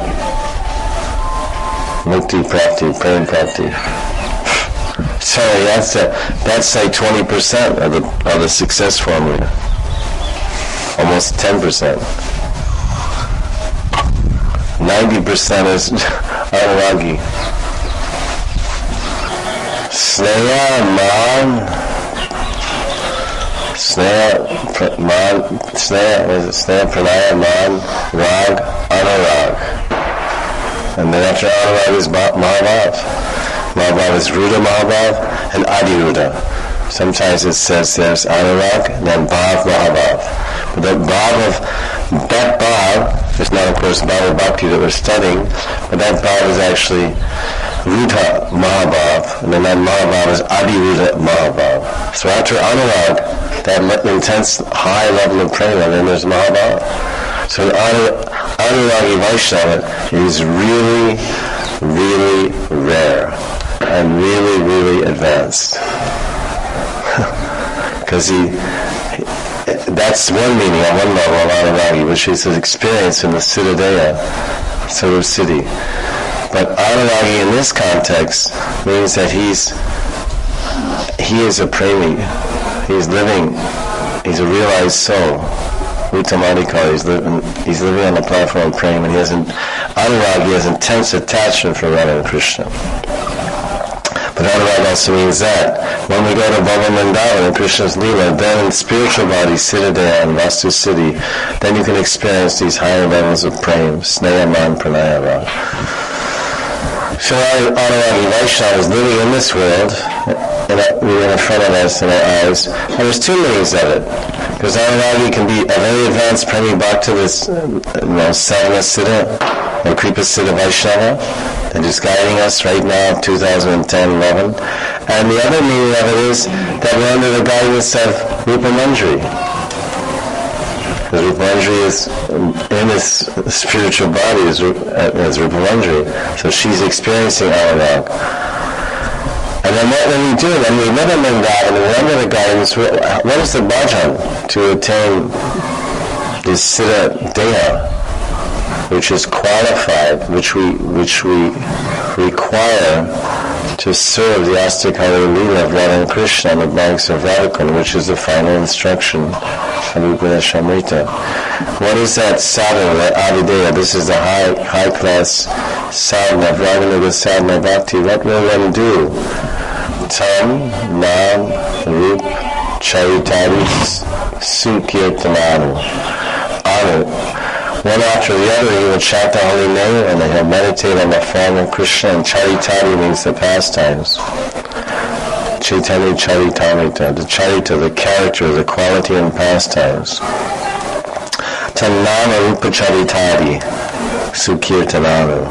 Mukti Prapti, Prem Prapti. Sorry, that's like 20% of the success formula. Almost 10%. 90% is Anuragi. Sneha Man. Sneha Pranaya Man Rag Anurag. And then after Anurag is Mahabhav. Mahabhav is Ruda Mahabhav and Adi Ruda. Sometimes it says there's Anurag and then Bhav Mahabhav. But that Bhav is not of course Bhava Bhakti that we're studying, but that Bhav is actually Ruda Mahabhav, and then that Mahabhav is Adi Ruda Mahabhav. So after Anurag, that intense high level of prema, then there's Mahabhav. So Anuragi Vaishnava is really, really rare and really, really advanced. because that's one meaning on one level of Anuragi, which is his experience in the Siddhadeha, Sarup Siddhi. But Anuragi in this context means that he is a premi. He's a realized soul. Uttamadikar, he's living on the platform of prema, and Anuragi has intense attachment for Radha and Krishna. But Anurag also means that when we go to Bhava Vrindavan and Krishna's Leela, then in spiritual body, Siddhadeha and Vastu Siddhi, then you can experience these higher levels of prema, Sneha, Man, Pranaya, Rag. So our Anuragi Vaishnava is living in this world, in front of us, in our eyes, and there's two meanings of it. Because Anuragi can be a very advanced Premi Bhakta, this Sadhana Siddha, or Kripa Siddha Vaishnava, that is guiding us right now, 2010-11. And the other meaning of it is that we're under the guidance of Rupa Manjari. Because Rupa Manjari is in his spiritual body as Rupa Manjari. So she's experiencing Anurag. And then when we do it, and we live in Vrindavan, and we're under the guidance, what is the bhajan to attain this Siddha Deha, which is qualified, which we require to serve the Astakari Leela of Radha and Krishna on the banks of Radhakund, which is the final instruction of Upanishadamrita. What is that sadhana, that Adideya? This is the high class sadhana of Raganuga sadhana bhakti. What will one do? Tam, Nam, Rup, Charitari, Sukirtananu. Anu. One after the other, he will chant the holy name, and then he'll meditate on the form of Krishna. And Charitari means the pastimes. Chaitanya Charitamrita, the charita, the character, the quality and pastimes. Tam Nama Rupa Charitari, Sukirtananu.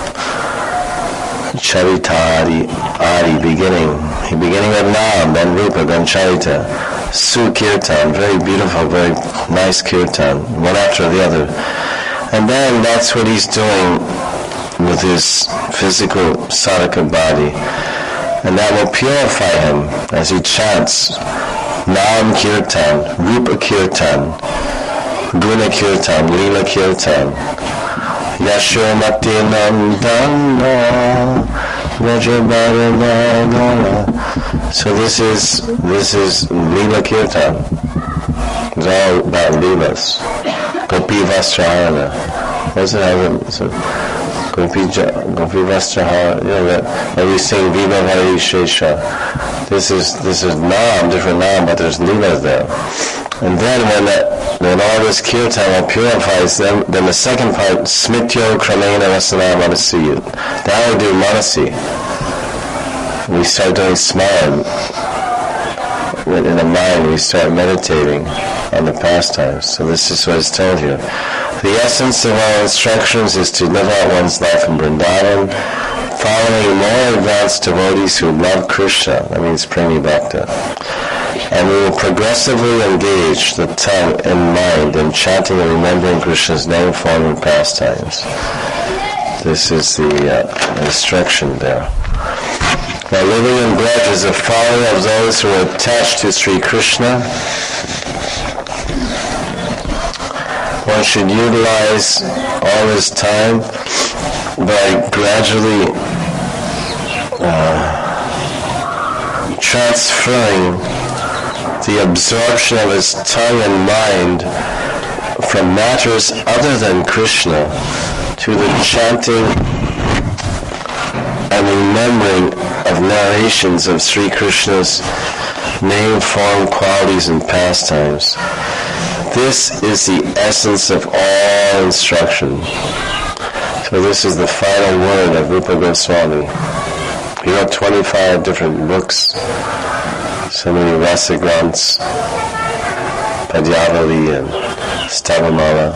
Charitari, Adi, beginning with Nam, then Rupa, then Charita. Sukirtan, very beautiful, very nice kirtan, one after the other. And then that's what he's doing with his physical sadhaka body. And that will purify him as he chants Nam Kirtan, Rupa Kirtan, Guna Kirtan, Leela Kirtan, Yashomati Nandana, Rajabharadana. So this is Leela Kirtan. It's all about Leelas. Gopi Vastrahana. What's it have? So Gopi Vastrahana. When we sing Viva Hari Shesha. This is Nam, different Nam, but there's Leelas there. And then when all this kirtan purifies them, then the second part, Smityo Kramena Vasana Manasi. Now we do Manasi. We start doing smaran. In the mind, we start meditating on the pastimes. So this is what is told here. The essence of our instructions is to live out one's life in Vrindavan, following more advanced devotees who love Krishna. That means Premi Bhakta. And we will progressively engage the tongue and mind in chanting and remembering Krishna's name, form, and pastimes. This is the instruction there. Now, living in grudge is a folly of those who are attached to Sri Krishna. One should utilize all his time by gradually transferring the absorption of his tongue and mind from matters other than Krishna to the chanting and remembering of narrations of Sri Krishna's name, form, qualities, and pastimes. This is the essence of all instruction. So this is the final word of Rupa Goswami. He wrote 25 different books, so many Rasagrants, Padyavali and Stavamala,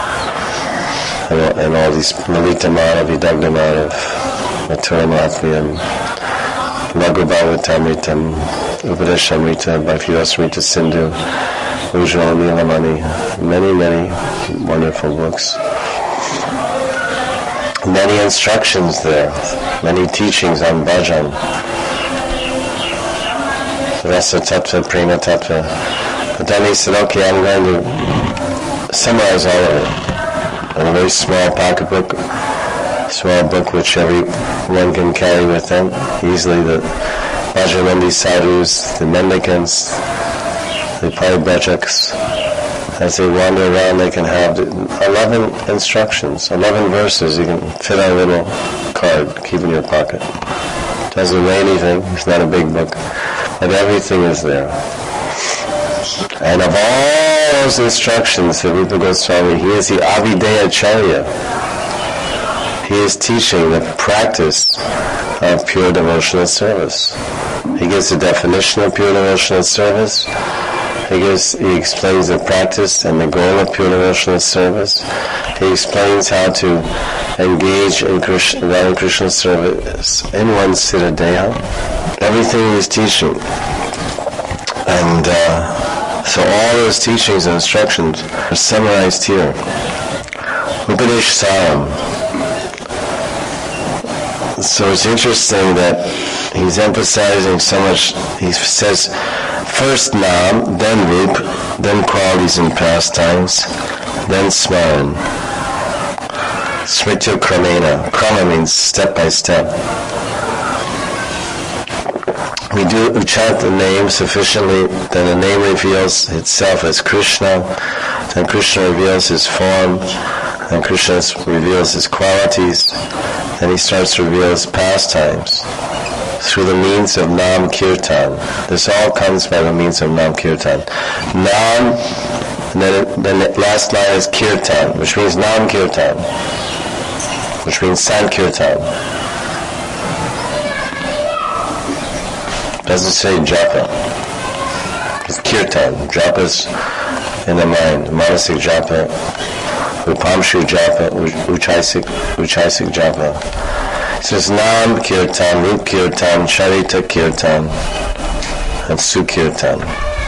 and all these Lalita Madhav, Vidagda Madhav, Mathura Mahatmyam, Laghu Bhagavatamritam, Upadeshamrita, Bhakti-rasamrita Sindhu, Ujjwala Nilamani, many wonderful books. Many instructions there, many teachings on bhajan. So Rasa Tattva, Prema Tattva. But then he said, okay, I'm going to summarize all of it in a very small pocketbook, small book which everyone can carry with them easily. The Vajramandi sadhus, the mendicants, the paribrajaks, as they wander around, they can have 11 instructions, 11 verses. You can fit on a little card, keep in your pocket. Doesn't weigh anything, it's not a big book, but everything is there. And of all those instructions, the Rupa Goswami, he is the Avideya Acharya. He is teaching the practice of pure devotional service. He gives the definition of pure devotional service. He explains the practice and the goal of pure devotional service. He explains how to engage in Krishna service in one's Siddha Deha. Everything he's teaching. And so all those teachings and instructions are summarized here. Upadesh Saram. So it's interesting that he's emphasizing so much. He says, first Nam, then Rup, then qualities and pastimes, then Smaran. Smritya Kramena. Krama means step by step. We do chant the name sufficiently, then the name reveals itself as Krishna, then Krishna reveals his form, then Krishna reveals his qualities, then he starts to reveal his pastimes through the means of Nam Kirtan. This all comes by the means of Nam Kirtan. Nam, and then the last line is Kirtan, which means Nam Kirtan, which means Sankirtan. Doesn't say japa. It's kirtan. Japa is in the mind. Manasik japa, upamshu japa, uchasik japa. It says Nam kirtan, Rup kirtan, Charita kirtan, and Sukirtan.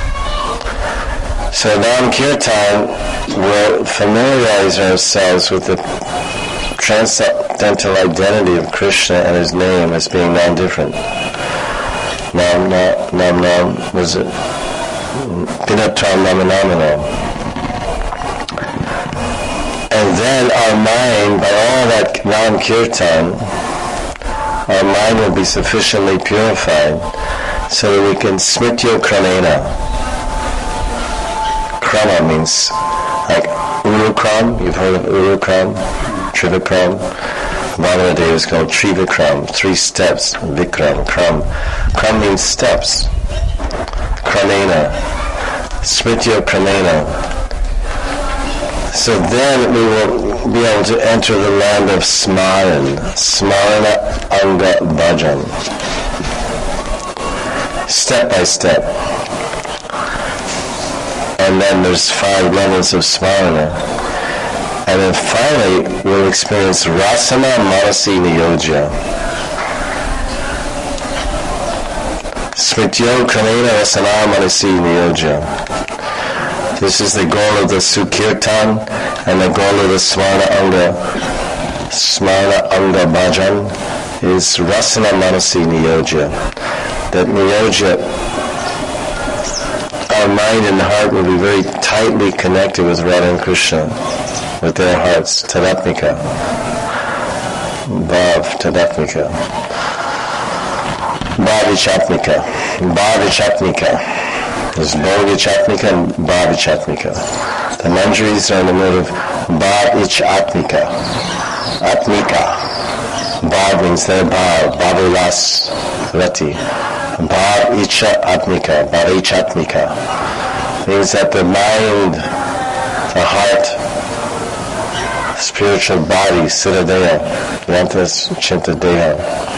So Nam kirtan will familiarize ourselves with the transcendental identity of Krishna and his name as being non-different. Nam, was it? Pinatam Namanam. And then our mind, by all that Nam Kirtan, our mind will be sufficiently purified so that we can Smrityo Kramena. Krama means like Urukram, you've heard of Urukram, Trivikram. Bhagavad is called Trivikram, 3 steps, Vikram, Kram. Kram means steps. Kramena, Smritya Kramena. So then we will be able to enter the land of Smaran, Smarana Anga Bhajan. Step by step. And then there's 5 levels of Smarana. And then finally, we'll experience Rasana Manasi Niyojya. Smrityo Kramena Rasana Manasi Niyojya. This is the goal of the Sukirtan and the goal of the Smarana Anga Bhajan is Rasana Manasi Niyojya. That Niyojya, our mind and heart will be very tightly connected with Radha and Krishna, with their hearts, Tadatmika. Bhav, Tadatmika. Bhavichatmika. Bhavichatmika. There's Bhavichatmika and Bhavichatmika. The manjaris are in the mode of Bhavichatmika. Atmika. Bhav means their Bhav. Bhavilas Rati. Bhavichatmika. Bhavichatmika. Means that the mind, the heart, spiritual body, Siddha Deha, Yantas Chinta Deha,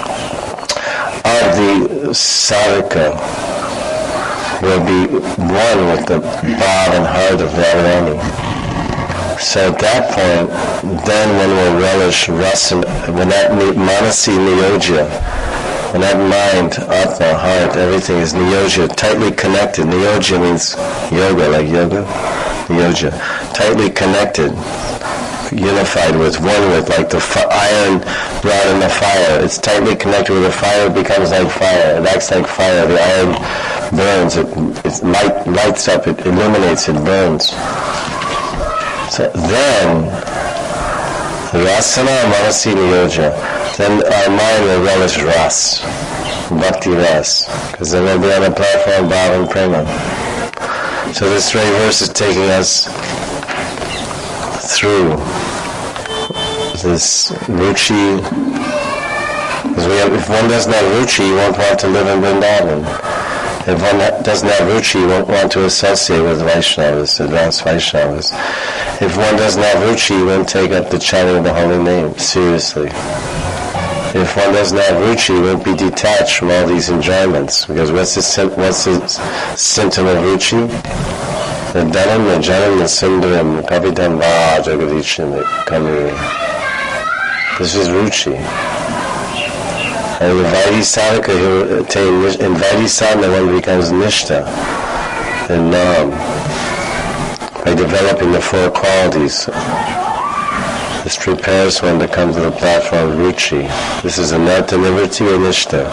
of the sadhaka will be one with the bhav and heart of Radharani. So at that point, then one will relish rasa, when that manasi niyojya, when that mind, atma, heart, everything is niyojya, tightly connected. Niyojya means yoga, like yoga, niyojya, tightly connected, unified with, one with, like the iron rod in the fire. It's tightly connected with the fire, it becomes like fire. It acts like fire. The iron burns, it lights up, it illuminates, it burns. So then, rasana manasi niyoja, then our mind will relish ras, bhakti ras, because then we'll be on the platform of bhava and prema. So this very verse is taking us through this ruchi. If one doesn't have ruchi, you won't want to live in Vrindavan. If one doesn't have ruchi, you won't want to associate with Vaishnavas, advanced Vaishnavas. If one doesn't have ruchi, you won't take up the chanting of the holy name seriously. If one doesn't have ruchi, you won't be detached from all these enjoyments. Because what's the symptom of ruchi? The dhanam, the janam, the sundaram, kapitam va jagadishim kamiri. This is ruchi. And the Vaidhi Sadhaka, he will attain, in Vaidhi Sadhana one becomes Nishta, and Nam, by developing the four qualities. This prepares one to come to the platform of Ruchi. This is Anartha Nivritti or Nishta.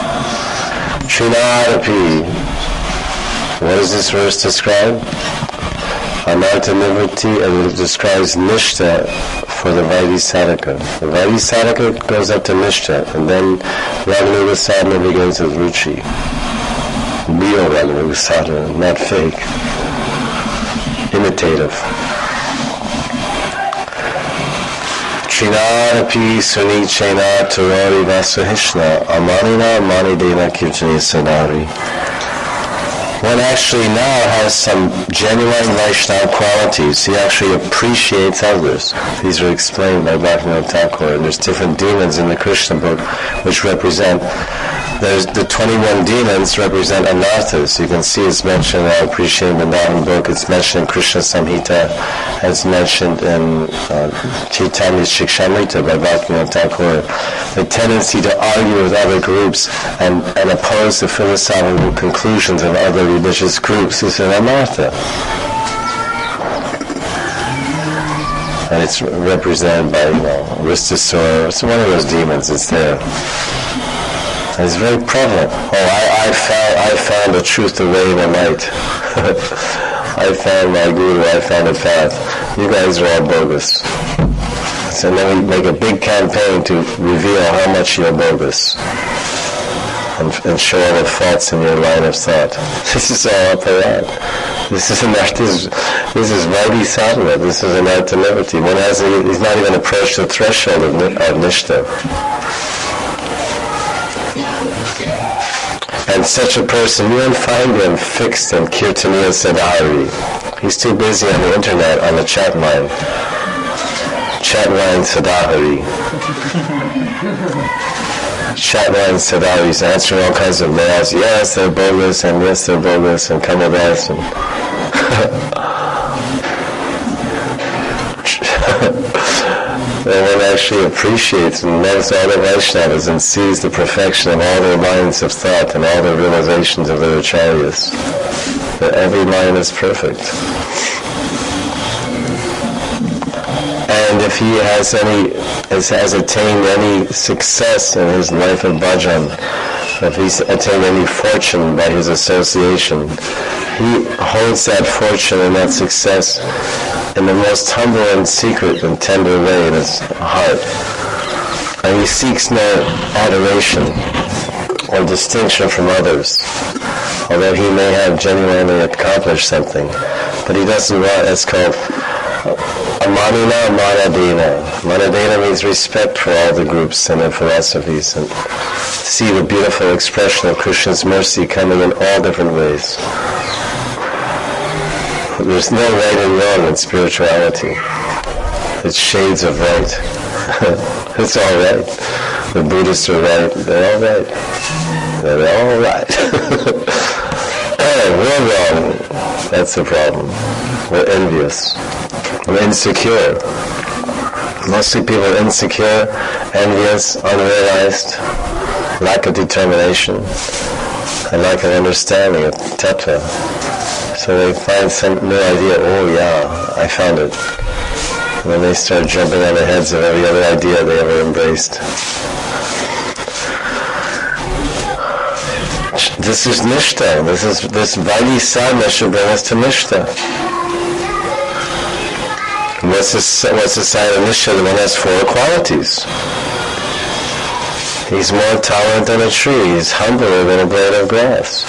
Trinadapi. What does this verse describe? Anartha Nivritti, and it describes Nishta for the Vaidhi Sadhaka. The Vaidhi Sadhaka goes up to Nishta, and then Raganuga Sadhana begins with Ruchi. Real Raganuga Sadhana, not fake. Imitative. Trinadapi Suni Chena Turori Vasahishna Amanina Manidena Kirtani Sadari. One actually now has some genuine Vaishnava qualities. He actually appreciates others. These are explained by Bhaktivinoda Thakur, and there's different demons in the Krishna book which represent, there's the 21 demons represent anarthas. You can see it's mentioned in our Appreciating Vrindavan book, it's mentioned in Krishna Samhita, it's mentioned in Chaitanya's Shikshamrita by Bhaktivinoda Thakur. The tendency to argue with other groups and oppose the philosophical conclusions of other religious groups is an anartha. And it's represented by, Aristasura. It's one of those demons. It's there. And it's very prevalent. I found the truth, the way, and the light. I found my guru. I found a path. You guys are all bogus. So then we make a big campaign to reveal how much you're bogus. And show all the faults in your line of thought. This is all up around. This is Vaidhi Sadhana. This is an Anartha Nivritti. He's not even approached the threshold of Nishta. And such a person, you won't find him fixed in Kirtaniya Sadhari. He's too busy on the internet, on the chat line. Chat line Sadhari. Chatline Sadhari's answering all kinds of mails. Yes, they're bogus, and yes, they're bogus, and come with us. And one actually appreciates and knows all the Vaishnavas and sees the perfection of all their lines of thought and all the realizations of their acharyas. That every line is perfect. And if he has attained any success in his life of bhajan, if he's attained any fortune by his association, he holds that fortune and that success in the most humble and secret and tender way in his heart. And he seeks no adoration or distinction from others, although he may have genuinely accomplished something. But he doesn't want, it's called Amanina Manadena. Manadena means respect for all the groups and their philosophies, and see the beautiful expression of Krishna's mercy coming in all different ways. There's no right and wrong in spirituality. It's shades of right. It's all right. The Buddhists are right. They're all right. They're all right. We're wrong. That's the problem. We're envious. We're insecure. Mostly people are insecure, envious, unrealized, lack of determination, and lack of understanding of tattva. So they find some new idea, oh yeah, I found it. And then they start jumping on the heads of every other idea they ever embraced. This is Nishta. This Vaidhi sadhana should bring us to Nishta. What's the sign of Nishta? The one has 4 qualities. He's more tolerant than a tree. He's humbler than a blade of grass.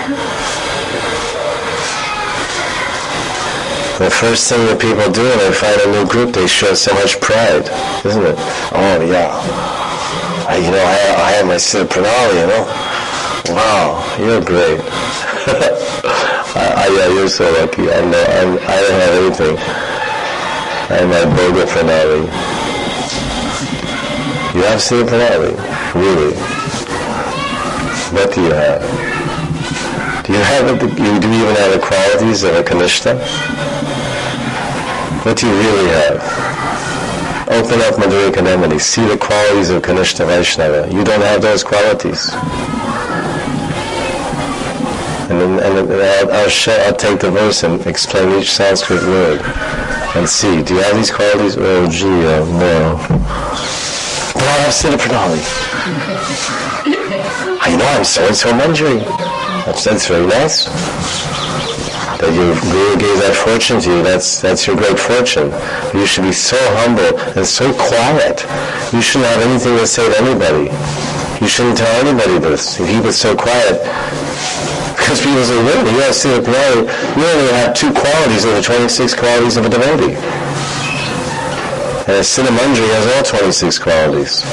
The first thing that people do when they find a new group, they show so much pride, isn't it? Oh yeah, I have my Siddha Pranali, Wow, you're great. You're so lucky. I don't have anything. I have my Boga Pranali. You have Siddha Pranali? Really? What do you have? Do you even have the qualities of a Kanishta? What do you really have? Open up Madhurika Nemani. See the qualities of Kanishta Vaishnava. You don't have those qualities. And I'll take the verse and explain each Sanskrit word and see. Do you have these qualities? Oh, gee, no. But I have Siddha Pranali. I know I'm so-and-so Manjari. That's very nice. That your Guru gave that fortune to you, that's your great fortune. You should be so humble and so quiet. You shouldn't have anything to say to anybody. You shouldn't tell anybody this. If he was so quiet, because people say, really, you have Siddha Pranali, you only have 2 qualities of the 26 qualities of a devotee. And a Siddha Manjari has all 26 qualities.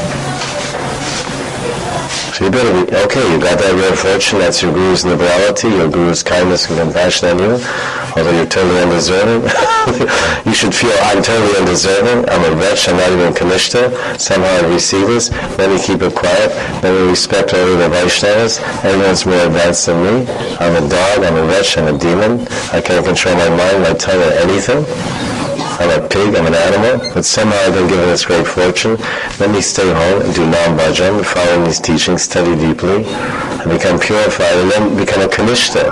So you better be, okay, you got that rare fortune, that's your Guru's liberality, your Guru's kindness and compassion on you, although you're totally undeserving. You should feel, I'm totally undeserving, I'm a wretch, I'm not even Kanishta, somehow I receive this, let me keep it quiet, let me respect all the Vaishnavas, everyone's more advanced than me, I'm a dog, I'm a wretch, I'm a demon, I can't control my mind, my tongue, or anything. I'm a pig, I'm an animal, but somehow I've been given this great fortune. Let me stay home and do Nam-bhajan, following these teachings, study deeply, and become purified, and then become a Kanishta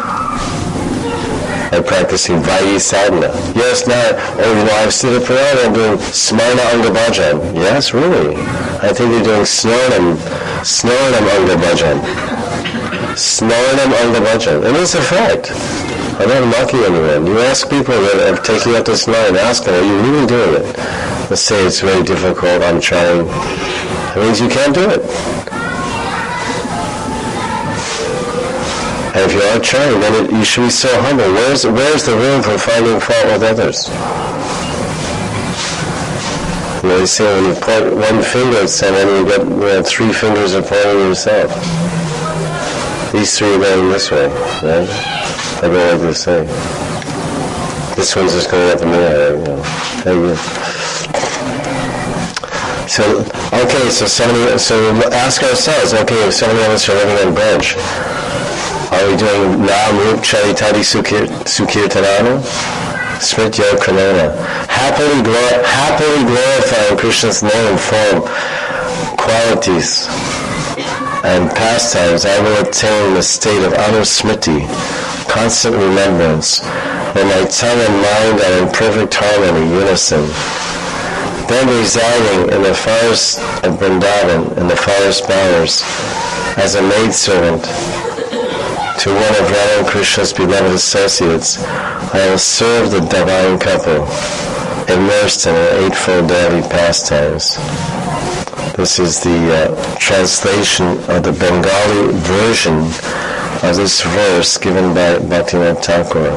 by practicing Vaidhi sadhana. Yes, now, I've Siddha Pranali, I'm doing Smarna Anga Bhajan. Yes, really? I think you're doing Snornam Anga Bhajan. Snornam Anga Bhajan. It is a fact. I'm not mocking anyone. You ask people that have taken up this line, ask them, are you really doing it? Let's say it's very difficult, I'm trying. That means you can't do it. And if you are trying, then you should be so humble. Where's the room for finding fault with others? They say when you point one finger at someone, you get 3 fingers are pointing at yourself. These 3 are going this way, right? I don't know what to say. This one's just going up in the air, There you go. So ask ourselves, okay, if so many of us are living on bench, are we doing Nam Rup Charitati Sukirtananu? Smritya Kranana. Happily glorifying Krishna's name and form, qualities, and pastimes, I will attain the state of anusmriti, constant remembrance, when my tongue and mind are in perfect harmony, unison. Then residing in the forest of Vrindavan, in the forest bowers, as a maidservant to one of Radha and Krishna's beloved associates, I will serve the divine couple, immersed in an 8-fold daily pastimes. This is the translation of the Bengali version of this verse given by Bhaktivinoda Thakur.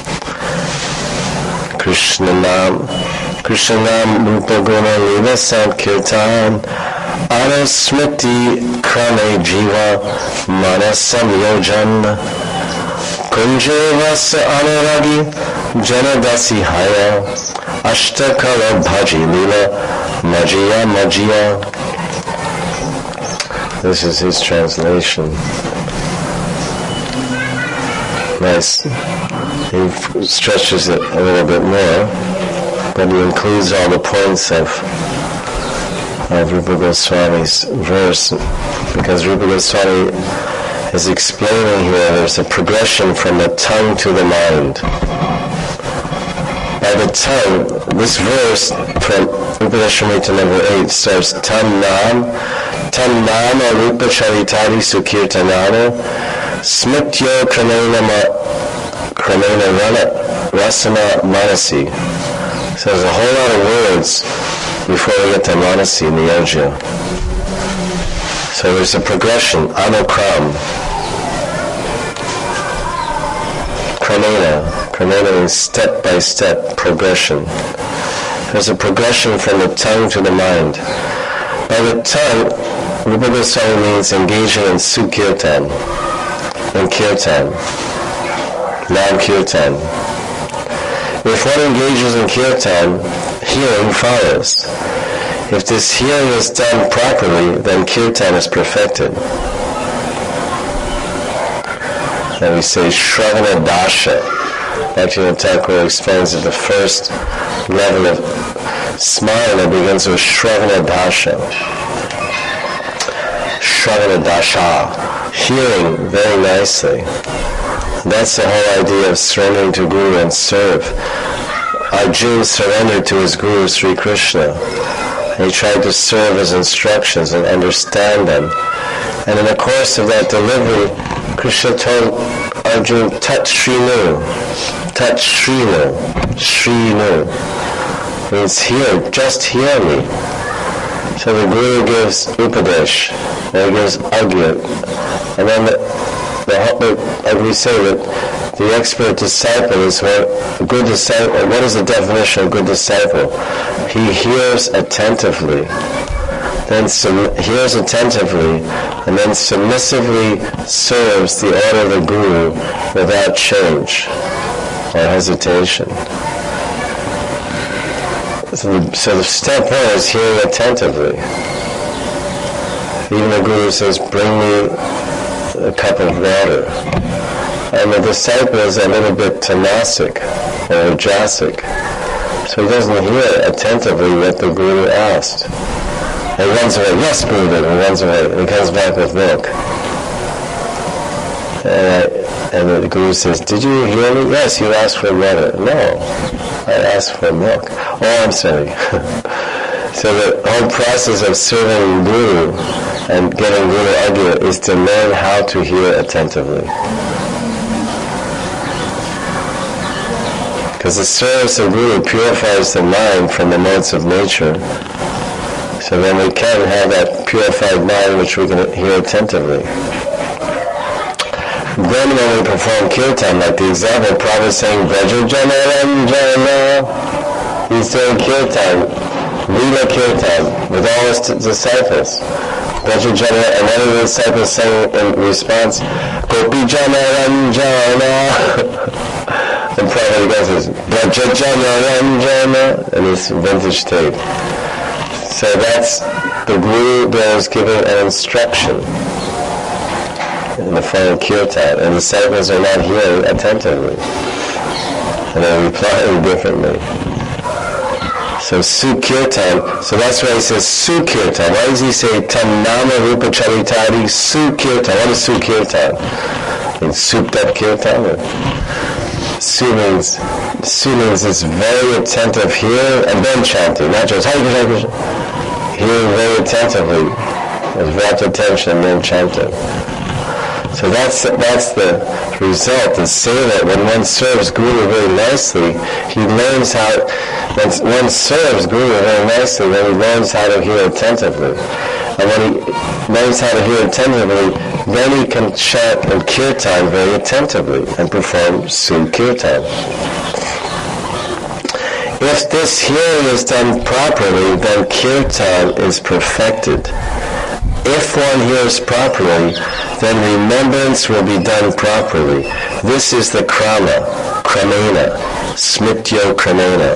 Krishna Nam Rupa Guna Lila Sankirtan Anusmriti Krame Jiva Manasam Yojan Kunjevasa Anuragi Janadasi Haya Ashtakala Bhaji Lila Majia. This is his translation. Nice. He stretches it a little bit more, but he includes all the points of Rupa Goswami's verse, because Rupa Goswami is explaining here there's a progression from the tongue to the mind. By the tongue, this verse from Upanishadamrita number 8 starts Tam Nam Tam nama rupa charitari sukirtanana smrityo kramena rasana manasi. So there's a whole lot of words before we get to manasi in the yoga. So there's a progression, anukram. Kramena means step-by-step progression. There's a progression from the tongue to the mind. By the tongue, Rupa Goswami means engaging in sukirtan, and kirtan, non-kirtan. If one engages in kirtan, hearing follows. If this hearing is done properly, then kirtan is perfected. And we say Shravana Dasha. Bhaktivinoda Thakur explains that the first level of smile begins with Shravana Dasha. Shravana Dasha. Hearing very nicely. That's the whole idea of surrendering to Guru and serve. Arjuna surrendered to his Guru Sri Krishna. He tried to serve his instructions and understand them. And in the course of that delivery, Krishna told Arjuna, Tat Shrinu. Shrinu means hear, just hear me. So the Guru gives Upadesh, and he gives Agya. And then like we say that the expert disciple is what a good disciple. What is the definition of good disciple? He hears attentively, then hears attentively, and then submissively serves the order of the Guru without change or hesitation. So the step one is hearing attentively. Even the Guru says, bring me a cup of water. And the disciple is a little bit tamasic or jasic. So he doesn't hear attentively what the Guru asked. And he runs away, yes, Gurudev, and runs away, and he comes back with milk. And the Guru says, did you hear me? Yes, you asked for water. No, I asked for milk. Oh, I'm sorry. So the whole process of serving Guru and getting Guru Agya is to learn how to hear attentively. Because the service of Guru purifies the mind from the modes of nature. So then we can have that purified mind which we can hear attentively. Then when we perform kirtan, like the example, Prabhupada is saying, Vraja Jana Ranjana, he's doing kirtan, Leela kirtan, with all his disciples. Vraja Jana, and one of the disciples saying in response, Gopi Jana Ranjana. And Prabhupada goes, Vraja Jana Ranjana, in this vintage tape. So that's the Guru there is giving an instruction in the form of kirtan, and the disciples are not hearing attentively, and they're replying differently. So Sukirtan, so that's why he says Sukirtan. Why does he say Tam Nama Rupa Charitari Sukirtan? What is Sukirtan? Means souped up kirtan? Su means it's very attentive here and then chanting, not just Hare Krishna, Hare Krishna. Hearing very attentively, with rapt attention and then chanting. So that's the result, is say that when one serves Guru very nicely, he learns how, when one serves Guru very nicely, then he learns how to hear attentively. And when he learns how to hear attentively, then he can chant and kirtan very attentively and perform Sukirtan. If this hearing is done properly, then kirtan is perfected. If one hears properly, then remembrance will be done properly. This is the kramena, smrityo kramena.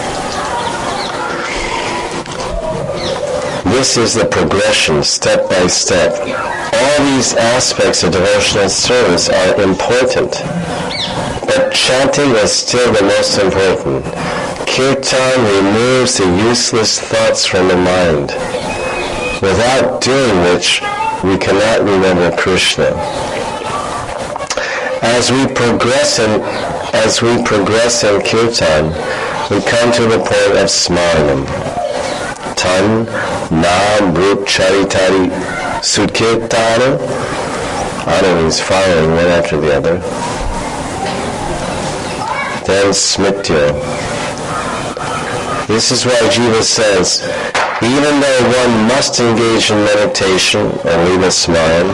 This is the progression, step by step. All these aspects of devotional service are important, but chanting is still the most important. Kirtan removes the useless thoughts from the mind, without doing which we cannot remember Krishna. As we progress in kirtan, we come to the point of smaranam. Tan Nam Rup Charitari Sudkirtana. Ana means following one after the other. Then Smitya. This is why Jiva says, even though one must engage in meditation or Lila Smaran,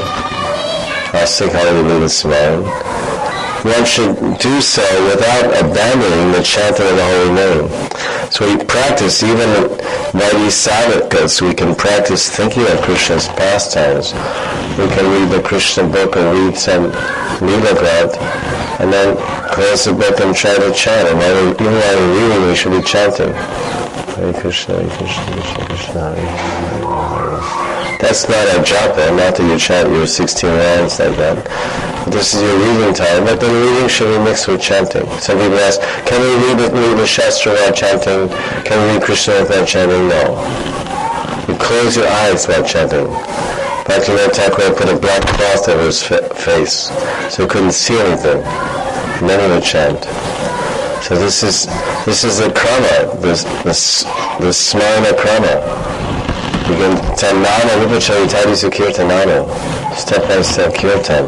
Lila Smaran, one should do so without abandoning the chanting of the holy name. So we practice, even mighty sadhakas, we can practice thinking of Krishna's pastimes. We can read the Krishna book or read some Leela Granth, and then close the book and try to chant. And even while we're reading, we should be chanting. Hare Krishna, Hare Krishna, Krishna Krishna, Hare Hare. That's not a japa, not that you chant your 16 rounds like that. This is your reading time, but the reading should be mixed with chanting. Some people ask, can we read the Shastra without chanting? Can we read Krishna without chanting? No. You close your eyes while chanting. Bhaktivinoda Thakur put a black cloth over his face, so he couldn't see anything. And then he would chant. So this is the krama, the smarana krama. You can tanana vipachari tadisu kirtanano, step by step kirtan.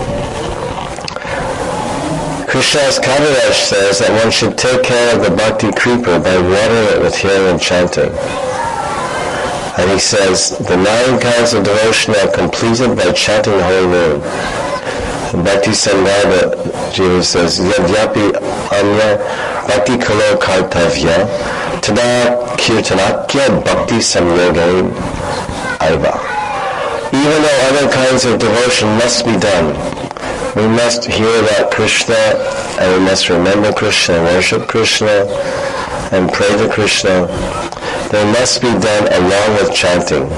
Krishna's Kaviraj says that one should take care of the bhakti creeper by watering it with hearing and chanting. And he says, the 9 kinds of devotion are completed by chanting the holy name. In Bhakti Sandarbha, Jiva says, Yadyapi anya bhakti kalo kartavya tada kirtanakya bhakti samyogain aiva. Even though other kinds of devotion must be done, we must hear about Krishna, and we must remember Krishna, and worship Krishna, and pray to Krishna. They must be done along with chanting.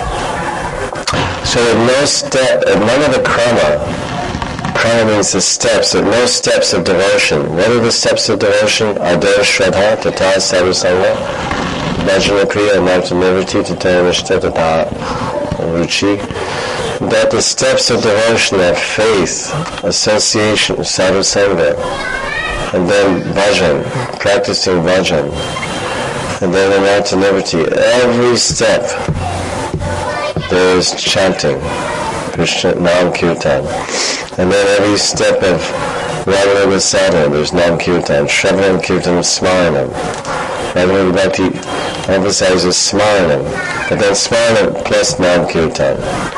So at none of the krama means the steps, at no steps of devotion. What are the steps of devotion? Adar Shraddha, Tata Sarvasanga, Bhajana Kriya, Marta Nirvati, Tata Nishta, Tata Ruchi. That the steps of devotion are faith, association, sadhusanga, and then bhajan, practicing bhajan, and then Amarta Nirvati. Every step there is chanting, Krishna Nam Kirtan. And then every step of Radha Sadhana, there's Nam Kirtan, Shravanam Kirtan Smaranam. Radha Bhakti emphasizes Smaranam, but then Smaranam plus Nam Kirtan.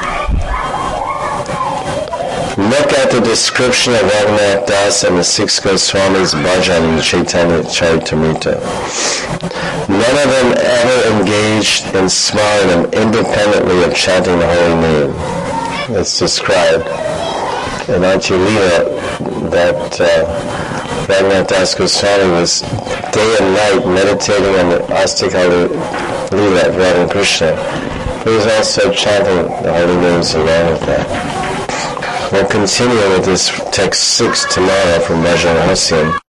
Look at the description of Raghunath Das and the 6 Goswamis bhajan in Chaitanya Charitamrita. None of them ever engaged in Smaranam independently of chanting the holy name. It's described in Antya Leela that Raghunath Das Goswami was day and night meditating on the Astakali Leela of Radha and Krishna. He was also chanting the holy names along with that. We'll continue with this text 6 tomorrow from Rajarahasya.